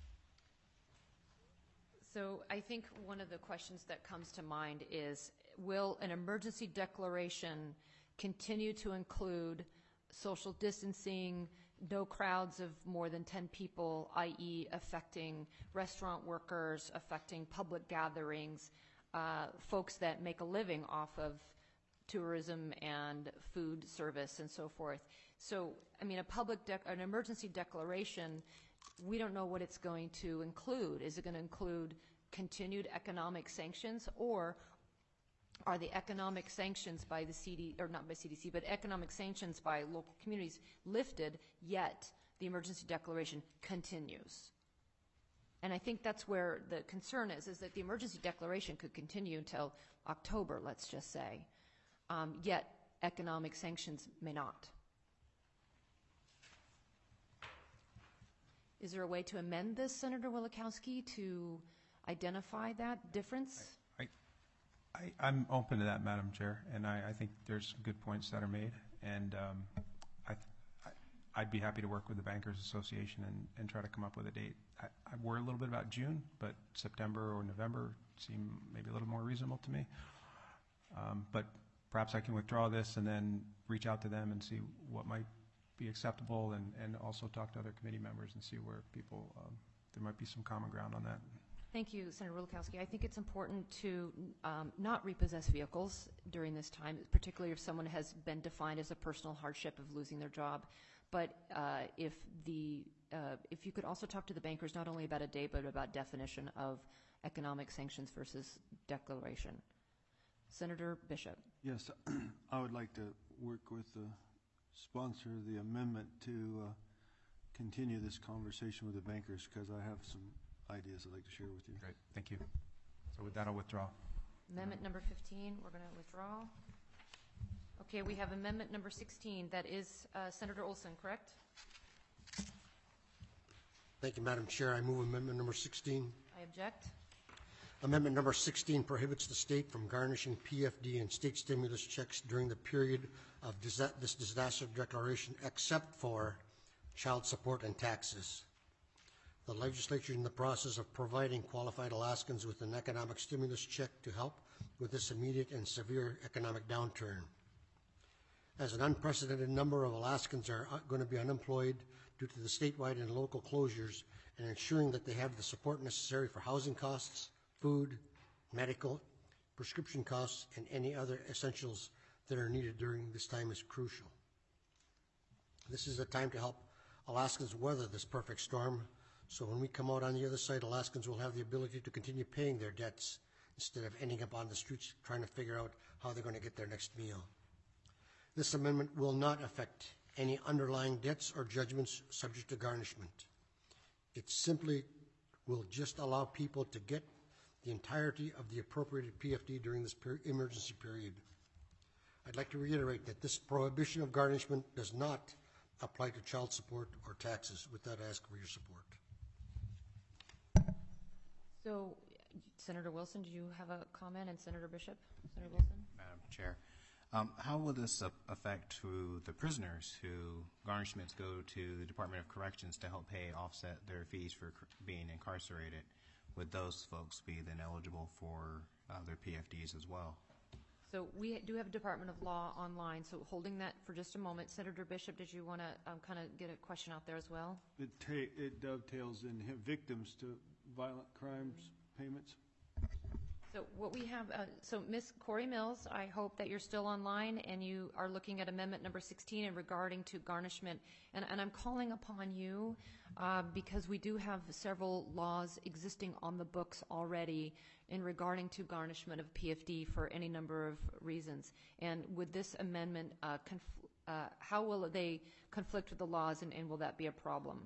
So I think one of the questions that comes to mind is, will an emergency declaration continue to include social distancing, no crowds of more than ten people, that is affecting restaurant workers, affecting public gatherings, uh, folks that make a living off of tourism and food service and so forth. So, I mean, a public, dec- an emergency declaration, we don't know what it's going to include. Is it going to include continued economic sanctions, or are the economic sanctions by the C D, or not by C D C, but economic sanctions by local communities lifted, yet the emergency declaration continues? And I think that's where the concern is, is that the emergency declaration could continue until October, let's just say, um, yet economic sanctions may not. Is there a way to amend this, Senator Wielechowski, to identify that difference? I, I, I'm open to that, Madam Chair, and I, I think there's some good points that are made, and um, I, I, I'd be happy to work with the Bankers Association and, and try to come up with a date. I, I worry a little bit about June, but September or November seem maybe a little more reasonable to me. Um, but perhaps I can withdraw this and then reach out to them and see what might be acceptable, and, and also talk to other committee members and see where people, um, there might be some common ground on that. Thank you, Senator Wielechowski. I think it's important to um, not repossess vehicles during this time, particularly if someone has been defined as a personal hardship of losing their job. But uh, if the uh, if you could also talk to the bankers not only about a date but about definition of economic sanctions versus declaration. Senator Bishop. Yes, I would like to work with the sponsor of the amendment to uh, continue this conversation with the bankers, because I have some ideas I'd like to share with you. Great, thank you. So with that, I'll withdraw. Amendment number fifteen, we're going to withdraw. Okay, we have amendment number sixteen. That is uh, Senator Olson, correct? Thank you, Madam Chair. I move amendment number sixteen. I object. Amendment number sixteen prohibits the state from garnishing P F D and state stimulus checks during the period of disa- this disaster declaration, except for child support and taxes. The legislature is in the process of providing qualified Alaskans with an economic stimulus check to help with this immediate and severe economic downturn. As an unprecedented number of Alaskans are going to be unemployed due to the statewide and local closures, and ensuring that they have the support necessary for housing costs, food, medical, prescription costs, and any other essentials that are needed during this time is crucial. This is a time to help Alaskans weather this perfect storm, so when we come out on the other side, Alaskans will have the ability to continue paying their debts instead of ending up on the streets trying to figure out how they're going to get their next meal. This amendment will not affect any underlying debts or judgments subject to garnishment. It simply will just allow people to get the entirety of the appropriated P F D during this per- emergency period. I'd like to reiterate that this prohibition of garnishment does not apply to child support or taxes. With that, I ask for your support. So, Senator Wilson, do you have a comment? And Senator Bishop? Senator Wilson? Madam Chair, um, how will this uh, affect to the prisoners who garnishments go to the Department of Corrections to help pay offset their fees for cr- being incarcerated? Would those folks be then eligible for uh, their P F Ds as well? So we do have a Department of Law online, so holding that for just a moment. Senator Bishop, did you want to um, kind of get a question out there as well? It, ta- it dovetails in hi- victims to violent crimes payments. So what we have, uh, so Miz Corey Mills, I hope that you're still online and you are looking at amendment number sixteen and regarding to garnishment. And, and I'm calling upon you uh, because we do have several laws existing on the books already in regarding to garnishment of P F D for any number of reasons. And would this amendment, uh, conf- uh, how will they conflict with the laws, and, and will that be a problem?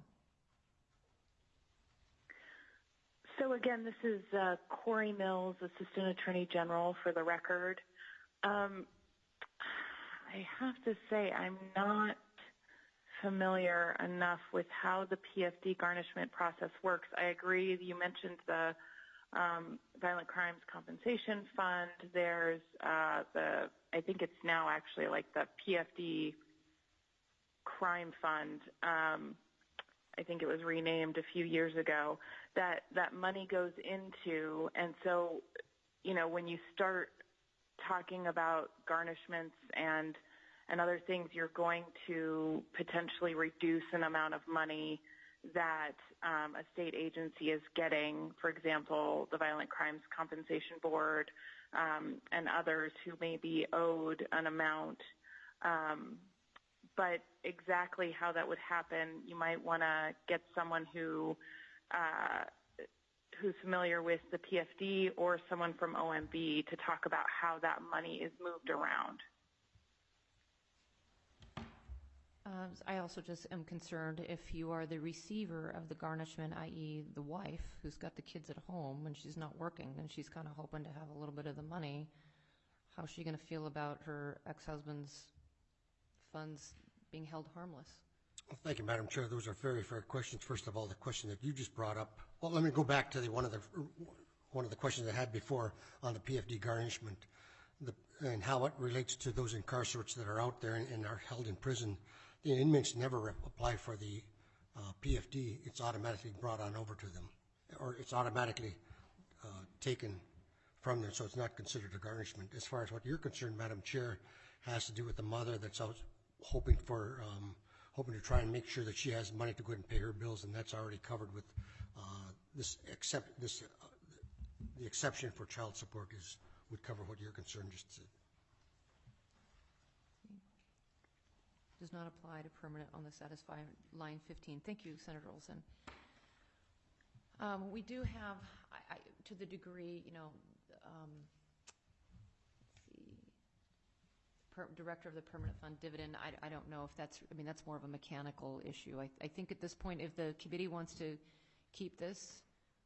So again, this is uh, Corey Mills, Assistant Attorney General, for the record. Um, I have to say I'm not familiar enough with how the P F D garnishment process works. I agree. You mentioned the um, Violent Crimes Compensation Fund. There's uh, the, I think it's now actually like the P F D Crime Fund. Um, I think it was renamed a few years ago, that that money goes into. And so, you know, when you start talking about garnishments and and other things, you're going to potentially reduce an amount of money that um, a state agency is getting, for example, the Violent Crimes Compensation Board um, and others who may be owed an amount. Um, But exactly how that would happen, you might want to get someone who uh, who's familiar with the P F D or someone from O M B to talk about how that money is moved around. Uh, I also just am concerned if you are the receiver of the garnishment, that is the wife who's got the kids at home when she's not working and she's kind of hoping to have a little bit of the money, how's she going to feel about her ex-husband's funds being held harmless? Well, thank you, Madam Chair. Those are very fair questions. First of all, the question that you just brought up. Well, let me go back to the one of the one of the questions I had before on the P F D garnishment, the, and how it relates to those incarcerates that are out there and, and are held in prison. The inmates never apply for the uh, P F D. It's automatically brought on over to them, or it's automatically uh, taken from them, so it's not considered a garnishment. As far as what you're concerned, Madam Chair, has to do with the mother that's out hoping for, um, hoping to try and make sure that she has money to go ahead and pay her bills, and that's already covered with uh, this. Except this, uh, the exception for child support is would cover what you're concerned just said. Does not apply to permanent on the satisfy line fifteen. Thank you, Senator Olson. Um, we do have, I, I, to the degree, you know. Um, the per, director of the permanent fund dividend, I, I don't know if that's, I mean, that's more of a mechanical issue. I, I think at this point, if the committee wants to keep this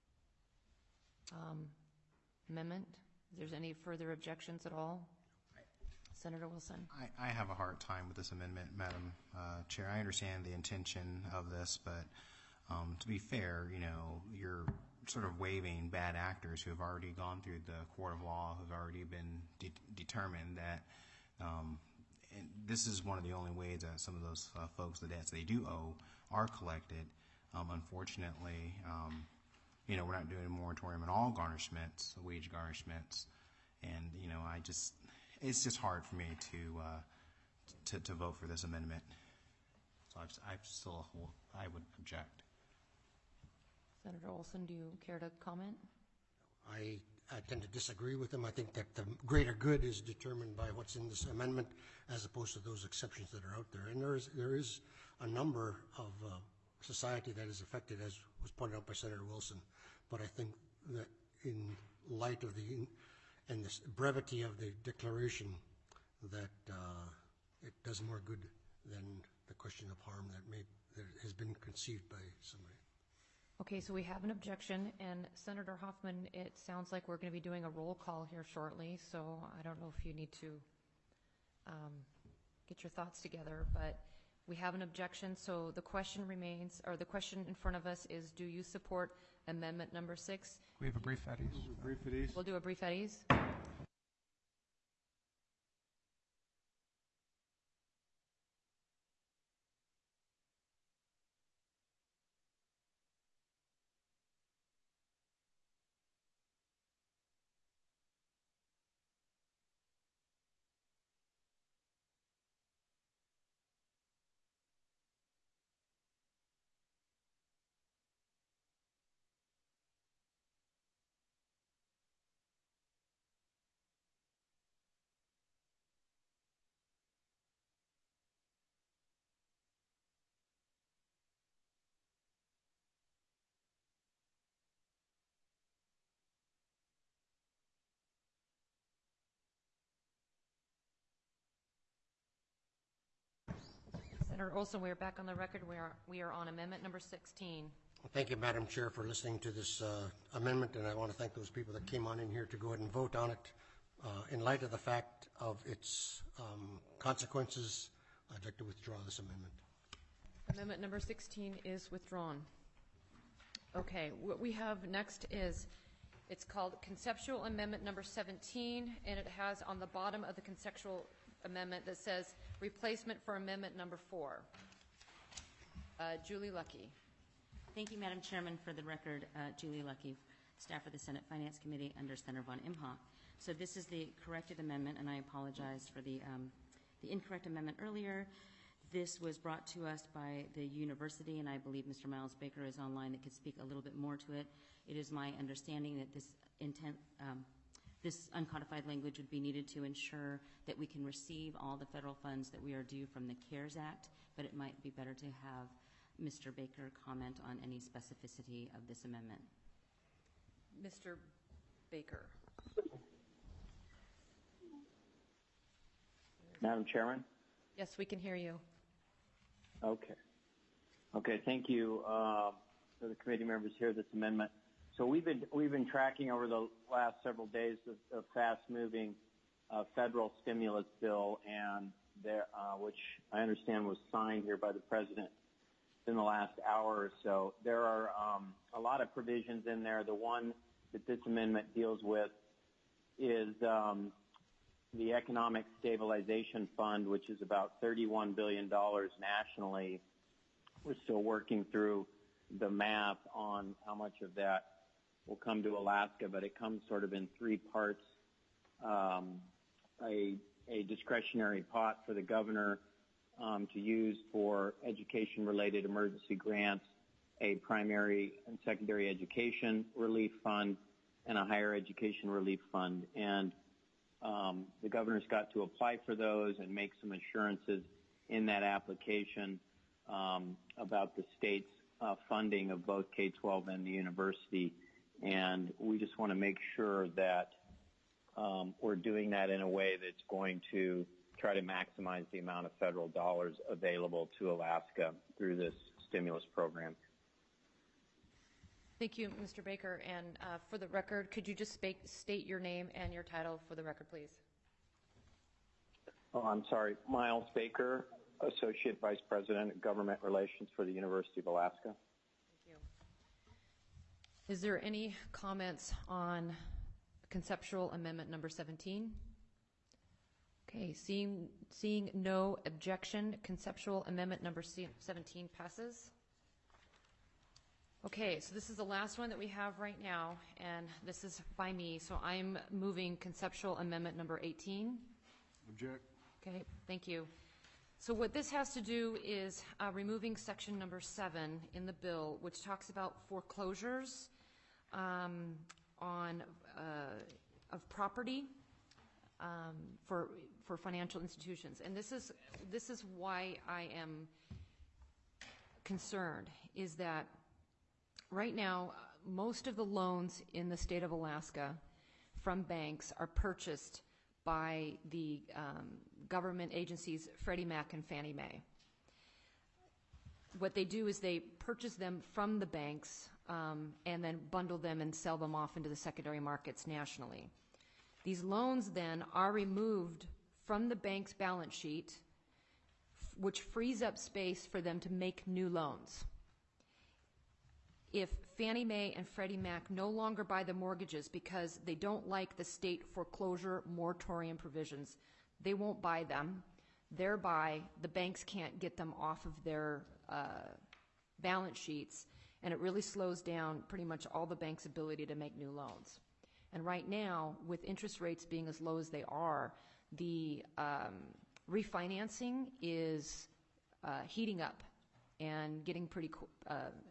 um, amendment, if there's any further objections at all, Senator Wilson. I, I have a hard time with this amendment, Madam uh, Chair. I understand the intention of this, but um, to be fair, you know, you're sort of waiving bad actors who have already gone through the court of law, who have already been de determined that um, and this is one of the only ways that some of those uh, folks, the debts they do owe, are collected. Um, unfortunately, um, you know, we're not doing a moratorium on all garnishments, wage garnishments, and, you know, I just, it's just hard for me to, uh, to, to vote for this amendment. So I've, I've still, I would object. Senator Olson, do you care to comment? I, I tend to disagree with him. I think that the greater good is determined by what's in this amendment as opposed to those exceptions that are out there. And there is, there is a number of uh, society that is affected, as was pointed out by Senator Wilson. But I think that in light of the, and the brevity of the declaration, that uh, it does more good than the question of harm that, may, that has been conceived by somebody. Okay, so we have an objection, and Senator Hoffman, it sounds like we're going to be doing a roll call here shortly, so I don't know if you need to um, get your thoughts together, but we have an objection, so the question remains, or the question in front of us is, do you support amendment number six? We have a brief at ease. A brief at ease. We'll do a brief at ease. Senator Olson, we are back on the record. We are, we are on amendment number sixteen. Thank you, Madam Chair, for listening to this uh, amendment, and I want to thank those people that came on in here to go ahead and vote on it. Uh, in light of the fact of its um, consequences, I'd like to withdraw this amendment. Amendment number sixteen is withdrawn. Okay, what we have next is, it's called conceptual amendment number seventeen, and it has on the bottom of the conceptual amendment that says replacement for amendment number four. Uh, Julie Lucky. Thank you, Madam Chairman. For the record, uh, Julie Lucky, staff of the Senate Finance Committee under Senator Von Imhoff. So this is the corrected amendment, and I apologize for the, um, the incorrect amendment earlier. This was brought to us by the university, and I believe Mister Miles Baker is online that could speak a little bit more to it. It is my understanding that this intent, um, this uncodified language would be needed to ensure that we can receive all the federal funds that we are due from the CARES Act, but it might be better to have Mister Baker comment on any specificity of this amendment. Mister Baker. Madam Chairman? Yes, we can hear you. Okay. Okay, thank you uh, for the committee members here, this amendment. So we've been, we've been tracking over the last several days of, of fast-moving uh, federal stimulus bill, and there, uh, which I understand was signed here by the President in the last hour or so. There are um, a lot of provisions in there. The one that this amendment deals with is um, the Economic Stabilization Fund, which is about thirty-one billion dollars nationally. We're still working through the math on how much of that will come to Alaska, but it comes sort of in three parts. Um, a, a discretionary pot for the governor um, to use for education-related emergency grants, a primary and secondary education relief fund, and a higher education relief fund. And um, the governor's got to apply for those and make some assurances in that application um, about the state's uh, funding of both K twelve and the university. And we just want to make sure that um, we're doing that in a way that's going to try to maximize the amount of federal dollars available to Alaska through this stimulus program. Thank you, Mister Baker. And uh, for the record, could you just spa- state your name and your title for the record, please? Oh, I'm sorry. Miles Baker, Associate Vice President of Government Relations for the University of Alaska. Thank you. Is there any comments on conceptual amendment number seventeen? Okay, seeing, seeing no objection, conceptual amendment number seventeen passes. Okay, so this is the last one that we have right now, and this is by me, so I'm moving conceptual amendment number eighteen. Object. Okay, thank you. So what this has to do is uh, removing section number seven in the bill, which talks about foreclosures um, on uh, of property um, for for financial institutions, and this is this is why I am concerned. Is that right now most of the loans in the state of Alaska from banks are purchased by the um, government agencies Freddie Mac and Fannie Mae. What they do is they purchase them from the banks um, and then bundle them and sell them off into the secondary markets nationally. These loans then are removed from the bank's balance sheet, which frees up space for them to make new loans. If Fannie Mae and Freddie Mac no longer buy the mortgages because they don't like the state foreclosure moratorium provisions, they won't buy them. Thereby, the banks can't get them off of their uh, balance sheets, and it really slows down pretty much all the banks' ability to make new loans. And right now, with interest rates being as low as they are, the um, refinancing is uh, heating up and getting pretty cool. Uh,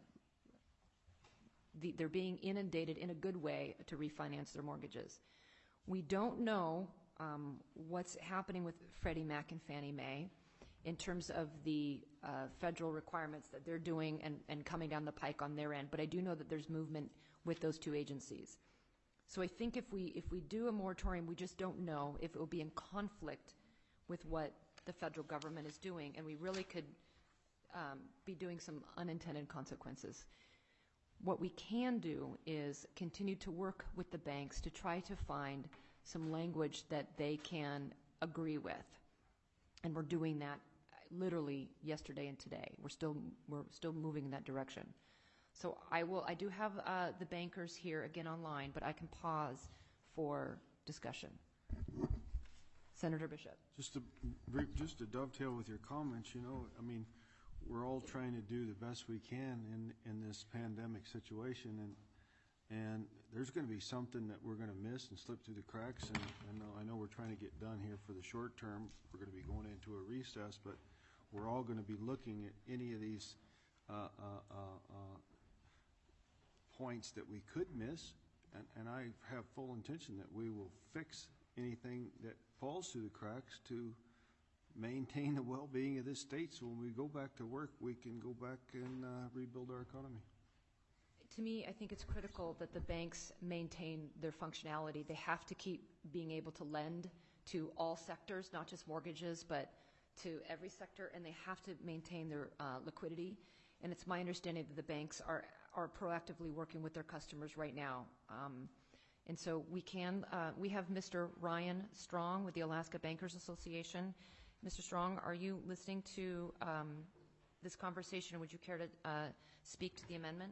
The, they're being inundated in a good way to refinance their mortgages. We don't know um, what's happening with Freddie Mac and Fannie Mae in terms of the uh, federal requirements that they're doing and, and coming down the pike on their end, but I do know that there's movement with those two agencies. So I think if we if we do a moratorium, we just don't know if it will be in conflict with what the federal government is doing, and we really could um, be doing some unintended consequences. What we can do is continue to work with the banks to try to find some language that they can agree with. And we're doing that literally yesterday and today. We're still we're still moving in that direction. So I will I do have uh, the bankers here again online, but I can pause for discussion. Senator Bishop. Just to just to dovetail with your comments, you know, I mean, we're all trying to do the best we can in, in this pandemic situation, and and there's going to be something that we're going to miss and slip through the cracks, and I know, I know we're trying to get done here for the short term. We're going to be going into a recess, but we're all going to be looking at any of these uh, uh, uh, uh, points that we could miss, and, and I have full intention that we will fix anything that falls through the cracks to maintain the well-being of this state, so when we go back to work, we can go back and uh, rebuild our economy. To me, I think it's critical that the banks maintain their functionality. They have to keep being able to lend to all sectors, not just mortgages, but to every sector, and they have to maintain their uh, liquidity. And it's my understanding that the banks are, are proactively working with their customers right now. Um, and so we can, uh, we have Mister Ryan Strong with the Alaska Bankers Association. Mister Strong, are you listening to um, this conversation. Would you care to uh, speak to the amendment?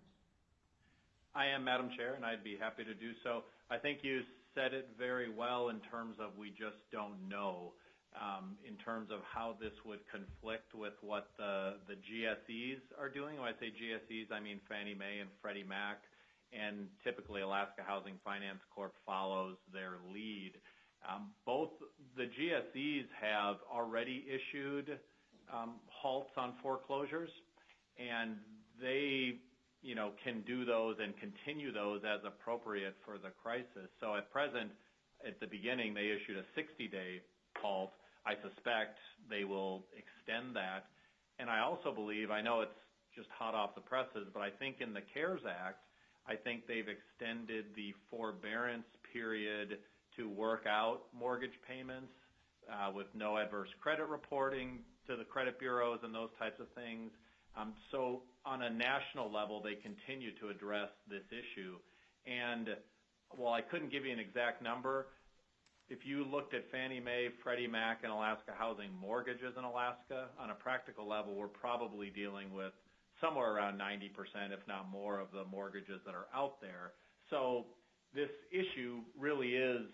I am, Madam Chair, and I'd be happy to do so. I think you said it very well in terms of we just don't know, um, in terms of how this would conflict with what the, the G S Es are doing. When I say G S Es, I mean Fannie Mae and Freddie Mac, and typically Alaska Housing Finance Corp follows their lead. Um, both the G S Es have already issued um, halts on foreclosures, and they you know, can do those and continue those as appropriate for the crisis. So at present, at the beginning, they issued a sixty-day halt. I suspect they will extend that. And I also believe, I know it's just hot off the presses, but I think in the CARES Act, I think they've extended the forbearance period to work out mortgage payments uh, with no adverse credit reporting to the credit bureaus and those types of things. Um, so on a national level, they continue to address this issue. And while I couldn't give you an exact number, if you looked at Fannie Mae, Freddie Mac, and Alaska Housing mortgages in Alaska, on a practical level, we're probably dealing with somewhere around ninety percent, if not more, of the mortgages that are out there. So this issue really is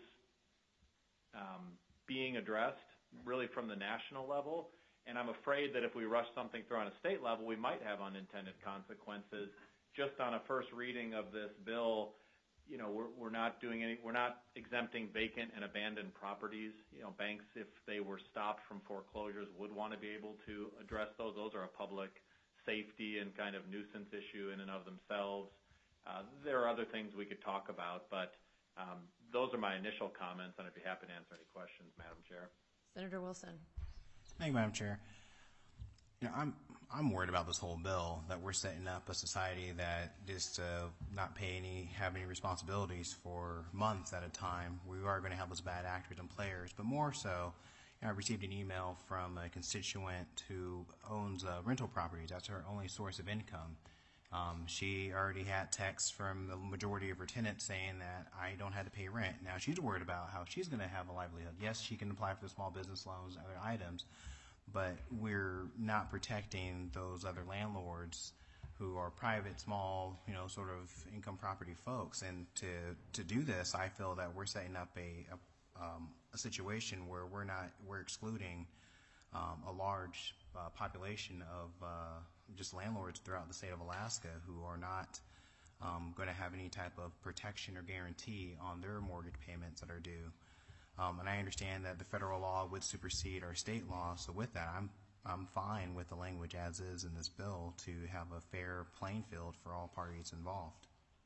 um, being addressed really from the national level. And I'm afraid that if we rush something through on a state level, we might have unintended consequences. Just on a first reading of this bill, you know, we're, we're not doing any, we're not exempting vacant and abandoned properties. You know, banks, if they were stopped from foreclosures, would want to be able to address those. Those are a public safety and kind of nuisance issue in and of themselves. Uh, there are other things we could talk about, but um, those are my initial comments, and I'd be happy to answer any questions, Madam Chair. Senator Wilson. Thank you, Madam Chair. You know, I'm I'm worried about this whole bill, that we're setting up a society that just uh, not pay any, have any responsibilities for months at a time. We are going to have those bad actors and players, but more so, you know, I received an email from a constituent who owns uh, rental properties. That's her only source of income. Um, she already had texts from the majority of her tenants saying that I don't have to pay rent. Now, she's worried about how she's going to have a livelihood. Yes, she can apply for the small business loans and other items, but we're not protecting those other landlords who are private, small, you know, sort of income property folks. And to, to do this, I feel that we're setting up a, a, um, a situation where we're not, we're excluding um, a large uh, population of uh, just landlords throughout the state of Alaska who are not um, going to have any type of protection or guarantee on their mortgage payments that are due. Um, and I understand that the federal law would supersede our state law, so with that, I'm I'm fine with the language as is in this bill to have a fair playing field for all parties involved.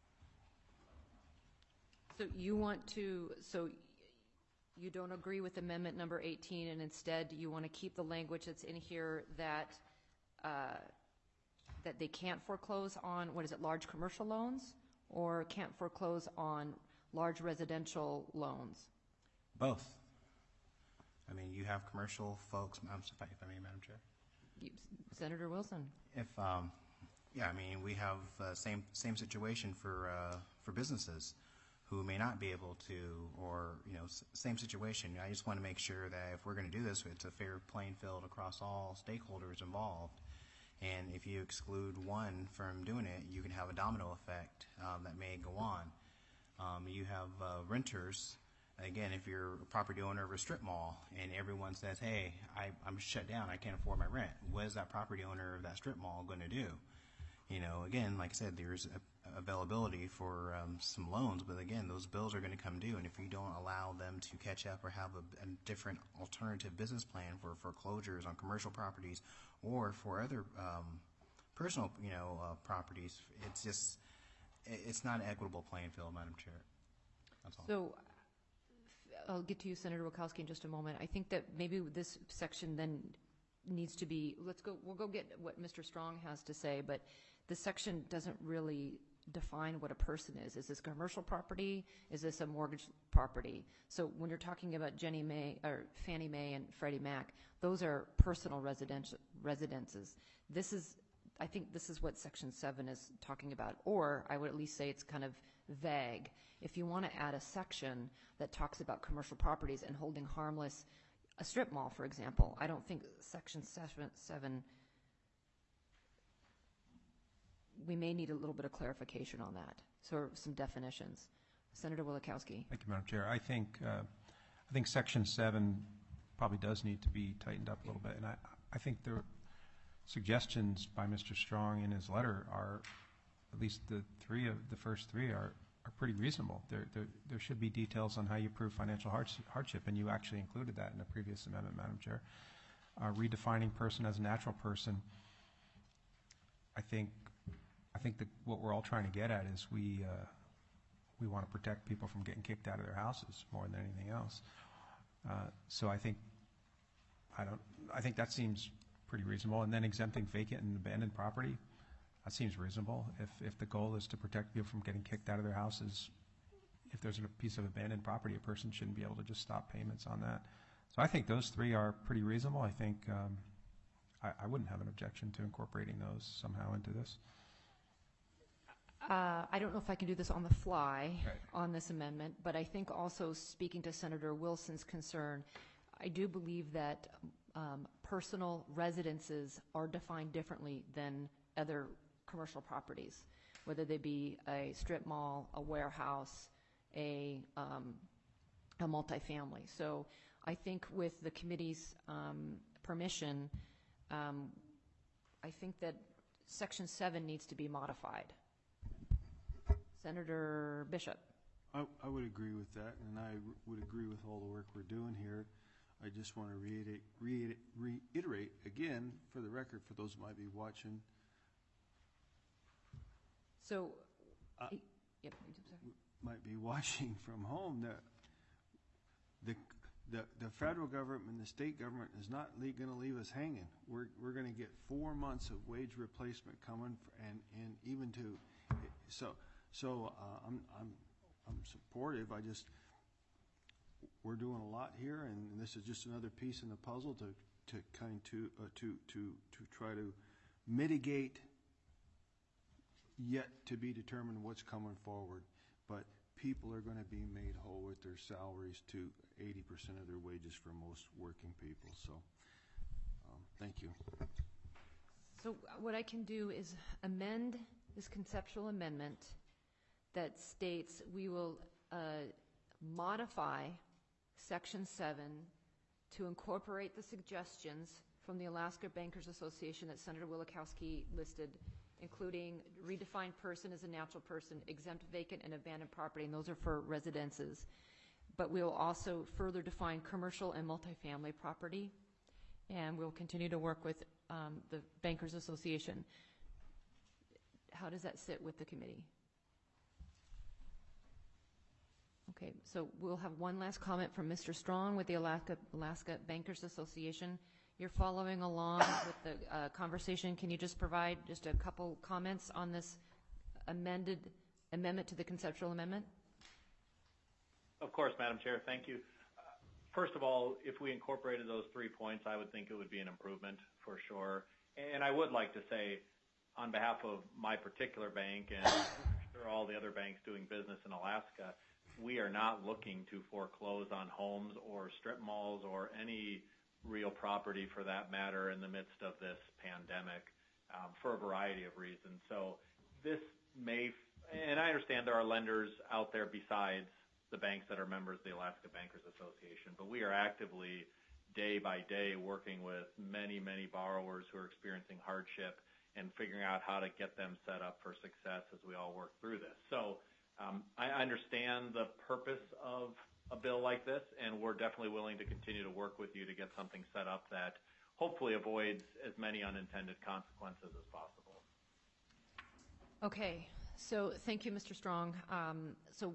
So you want to, so you don't agree with amendment number eighteen, and instead you want to keep the language that's in here that uh, that they can't foreclose on, what is it, large commercial loans, or can't foreclose on large residential loans? Both. I mean, you have commercial folks, I'm sorry, if I may, Madam Chair. You, Senator Wilson. If, um, yeah, I mean, we have uh, same same situation for uh, for businesses who may not be able to, or, you know, s- same situation. I just want to make sure that if we're going to do this, it's a fair playing field across all stakeholders involved. And if you exclude one from doing it, you can have a domino effect um, that may go on. Um, you have uh, renters. Again, if you're a property owner of a strip mall and everyone says, hey, I, I'm shut down, I can't afford my rent, what is that property owner of that strip mall going to do? You know, again, like I said, there's a, availability for um, some loans, but again, those bills are going to come due, and if you don't allow them to catch up or have a, a different alternative business plan for foreclosures on commercial properties or for other um, personal, you know, uh, properties, it's just, it's not an equitable playing field, Madam Chair. That's all. So I'll get to you, Senator Wachowski, in just a moment. I think that maybe this section then needs to be, let's go, we'll go get what Mister Strong has to say, but the section doesn't really define what a person is. Is this commercial property? Is this a mortgage property? So when you're talking about Jenny Mae, or Fannie Mae and Freddie Mac, those are personal residential residences. This is, I think this is what section seven is talking about, or I would at least say it's kind of vague. If you want to add a section that talks about commercial properties and holding harmless a strip mall, for example, I don't think section seven, seven we may need a little bit of clarification on that, so some definitions. Senator Wielechowski. Thank you, Madam Chair. I think uh, I think Section seven probably does need to be tightened up a little bit, and I, I think the suggestions by Mister Strong in his letter are, at least the three of the first three are, are pretty reasonable. There, there, there should be details on how you prove financial hardship, and you actually included that in a previous amendment, Madam Chair. Uh, redefining person as a natural person. I think, I think that what we're all trying to get at is we, uh, we want to protect people from getting kicked out of their houses more than anything else. Uh, so I think, I don't, I think that seems pretty reasonable. And then exempting vacant and abandoned property, that seems reasonable. If if the goal is to protect people from getting kicked out of their houses, if there's a piece of abandoned property, a person shouldn't be able to just stop payments on that. So I think those three are pretty reasonable. I think um, I, I wouldn't have an objection to incorporating those somehow into this. Uh, I don't know if I can do this on the fly right. on this amendment, but I think also speaking to Senator Wilson's concern, I do believe that um, personal residences are defined differently than other commercial properties, whether they be a strip mall, a warehouse, a, um, a multifamily. So I think with the committee's um, permission, um, I think that Section seven needs to be modified. Senator Bishop. I, I would agree with that, and I r- would agree with all the work we're doing here. I just want to reiterate, reiterate, reiterate again, for the record, for those who might be watching. So, uh, yep, might be watching from home, that the the the federal government and the state government is not le- going to leave us hanging. We're we're going to get four months of wage replacement coming, for, and and even to so. So uh, I'm I'm I'm supportive. I just we're doing a lot here, and this is just another piece in the puzzle to to kind to uh, to to to try to mitigate yet to be determined what's coming forward. But people are going to be made whole with their salaries to eighty percent of their wages for most working people. So um, thank you. So what I can do is amend this conceptual amendment that states we will uh, modify Section seven to incorporate the suggestions from the Alaska Bankers Association that Senator Wielechowski listed, including redefined person as a natural person, exempt vacant and abandoned property, and those are for residences. But we'll also further define commercial and multifamily property, and we'll continue to work with um, the Bankers Association. How does that sit with the committee? Okay, so we'll have one last comment from Mister Strong with the Alaska, Alaska Bankers Association. You're following along with the uh, conversation. Can you just provide just a couple comments on this amended amendment to the conceptual amendment? Of course, Madam Chair. Thank you. Uh, first of all, if we incorporated those three points, I would think it would be an improvement for sure. And I would like to say, on behalf of my particular bank and for all the other banks doing business in Alaska, we are not looking to foreclose on homes or strip malls or any real property for that matter in the midst of this pandemic um, for a variety of reasons. So this may, and I understand there are lenders out there besides the banks that are members of the Alaska Bankers Association, but we are actively day by day working with many, many borrowers who are experiencing hardship and figuring out how to get them set up for success as we all work through this. So um, I understand the purpose of a bill like this, and we're definitely willing to continue to work with you to get something set up that hopefully avoids as many unintended consequences as possible. Okay, so thank you, Mister Strong. Um, so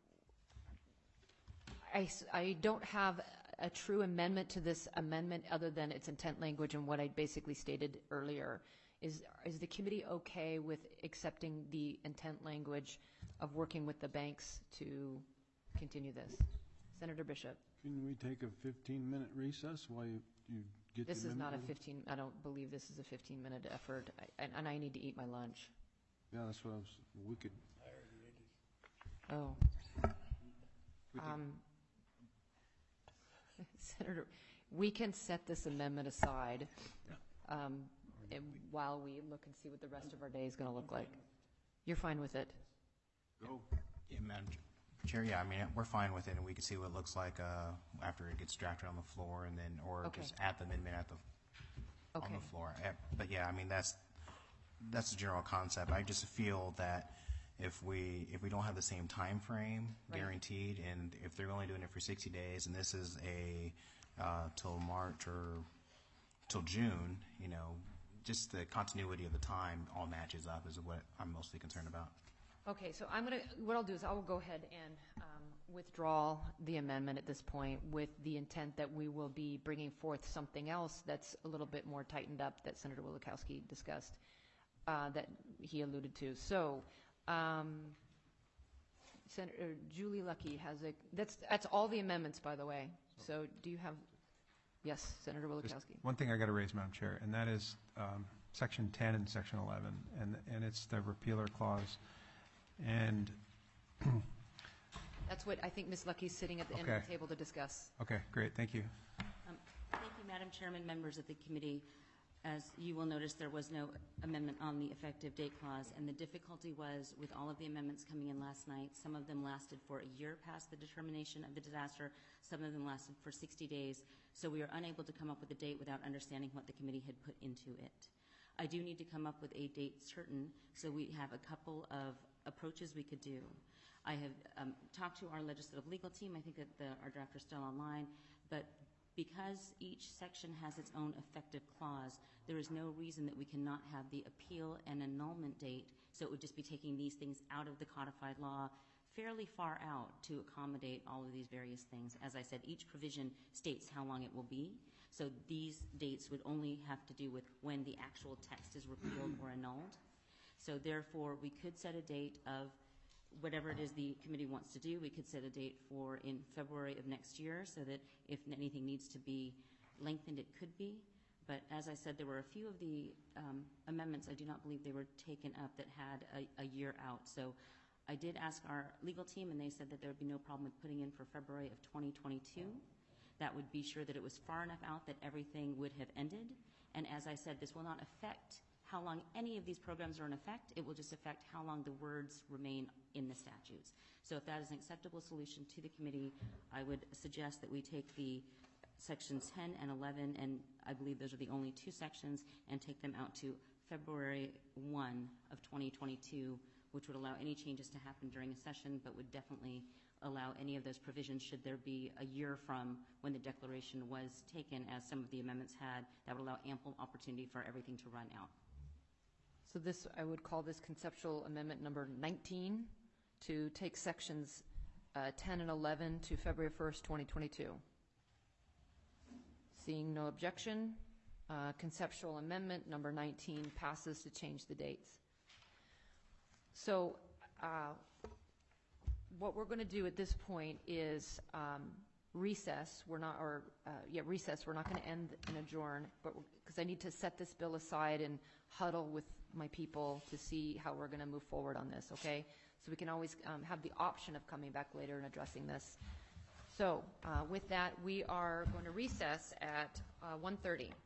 I, I don't have a true amendment to this amendment other than its intent language and what I basically stated earlier. Is, is the committee okay with accepting the intent language of working with the banks to continue this? Senator Bishop. Can we take a fifteen-minute recess while you, you get this the is not a ready? fifteen, I don't believe this is a fifteen-minute effort, I, and, and I need to eat my lunch. Yeah, that's what I was, we could. Oh. We could, Um, Senator, we can set this amendment aside. Um, and while we look and see what the rest of our day is going to look like. You're fine with it? Go. Yeah, Madam Chair, yeah, I mean, we're fine with it, and we can see what it looks like uh, after it gets drafted on the floor, and then, or Okay. just at the amendment at the, on Okay. the floor. Eh, But yeah, I mean, that's, that's the general concept. I just feel that if we, if we don't have the same time frame Right. guaranteed, and if they're only doing it for sixty days, and this is a, uh, till March or till June, you know, just the continuity of the time all matches up is what I'm mostly concerned about. Okay, so I'm going to, what I'll do is I will go ahead and um, withdraw the amendment at this point with the intent that we will be bringing forth something else that's a little bit more tightened up that Senator Wielechowski discussed, uh, that he alluded to. So, um, Senator Julie Lucky has a, that's, that's all the amendments, by the way. So do you have, yes, Senator Just Wielechowski. one thing I got to raise, Madam Chair, and that is um, Section ten and Section eleven, and, and it's the repealer clause. And That's what I think Miz Lucky's sitting at the end of Okay. the table to discuss. okay, great, thank you. Um, Thank you, Madam Chairman, members of the committee. As you will notice, there was no amendment on the effective date clause, and the difficulty was with all of the amendments coming in last night, some of them lasted for a year past the determination of the disaster, some of them lasted for sixty days, so we are unable to come up with a date without understanding what the committee had put into it. I do need to come up with a date certain, so we have a couple of approaches we could do. I have um, talked to our legislative legal team. I think that the, our draft are still online, but because each section has its own effective clause, there is no reason that we cannot have the appeal and annulment date, so it would just be taking these things out of the codified law fairly far out to accommodate all of these various things. As I said, each provision states how long it will be, so these dates would only have to do with when the actual text is repealed or annulled. So therefore, we could set a date of whatever it is the committee wants to do. We could set a date for in February of next year so that if anything needs to be lengthened, it could be. But as I said, there were a few of the um, amendments, I do not believe they were taken up, that had a, a year out. So I did ask our legal team, and they said that there would be no problem with putting in for February of twenty twenty-two. That would be sure that it was far enough out that everything would have ended. And as I said, this will not affect how long any of these programs are in effect. It will just affect how long the words remain in the statutes. So if that is an acceptable solution to the committee, I would suggest that we take the sections ten and eleven, and I believe those are the only two sections, and take them out to February first of twenty twenty-two, which would allow any changes to happen during a session, but would definitely allow any of those provisions, should there be a year from when the declaration was taken, as some of the amendments had, that would allow ample opportunity for everything to run out. So this, I would call this conceptual amendment number nineteen, to take sections uh, ten and eleven to February first, twenty twenty-two. Seeing no objection, uh, conceptual amendment number nineteen passes to change the dates. So uh, what we're going to do at this point is um, recess. We're not, or uh, yeah, recess. We're not going to end and adjourn, but because I need to set this bill aside and huddle with my people to see how we're going to move forward on this. Okay, so we can always um, have the option of coming back later and addressing this. So uh, with that, we are going to recess at uh, one thirty.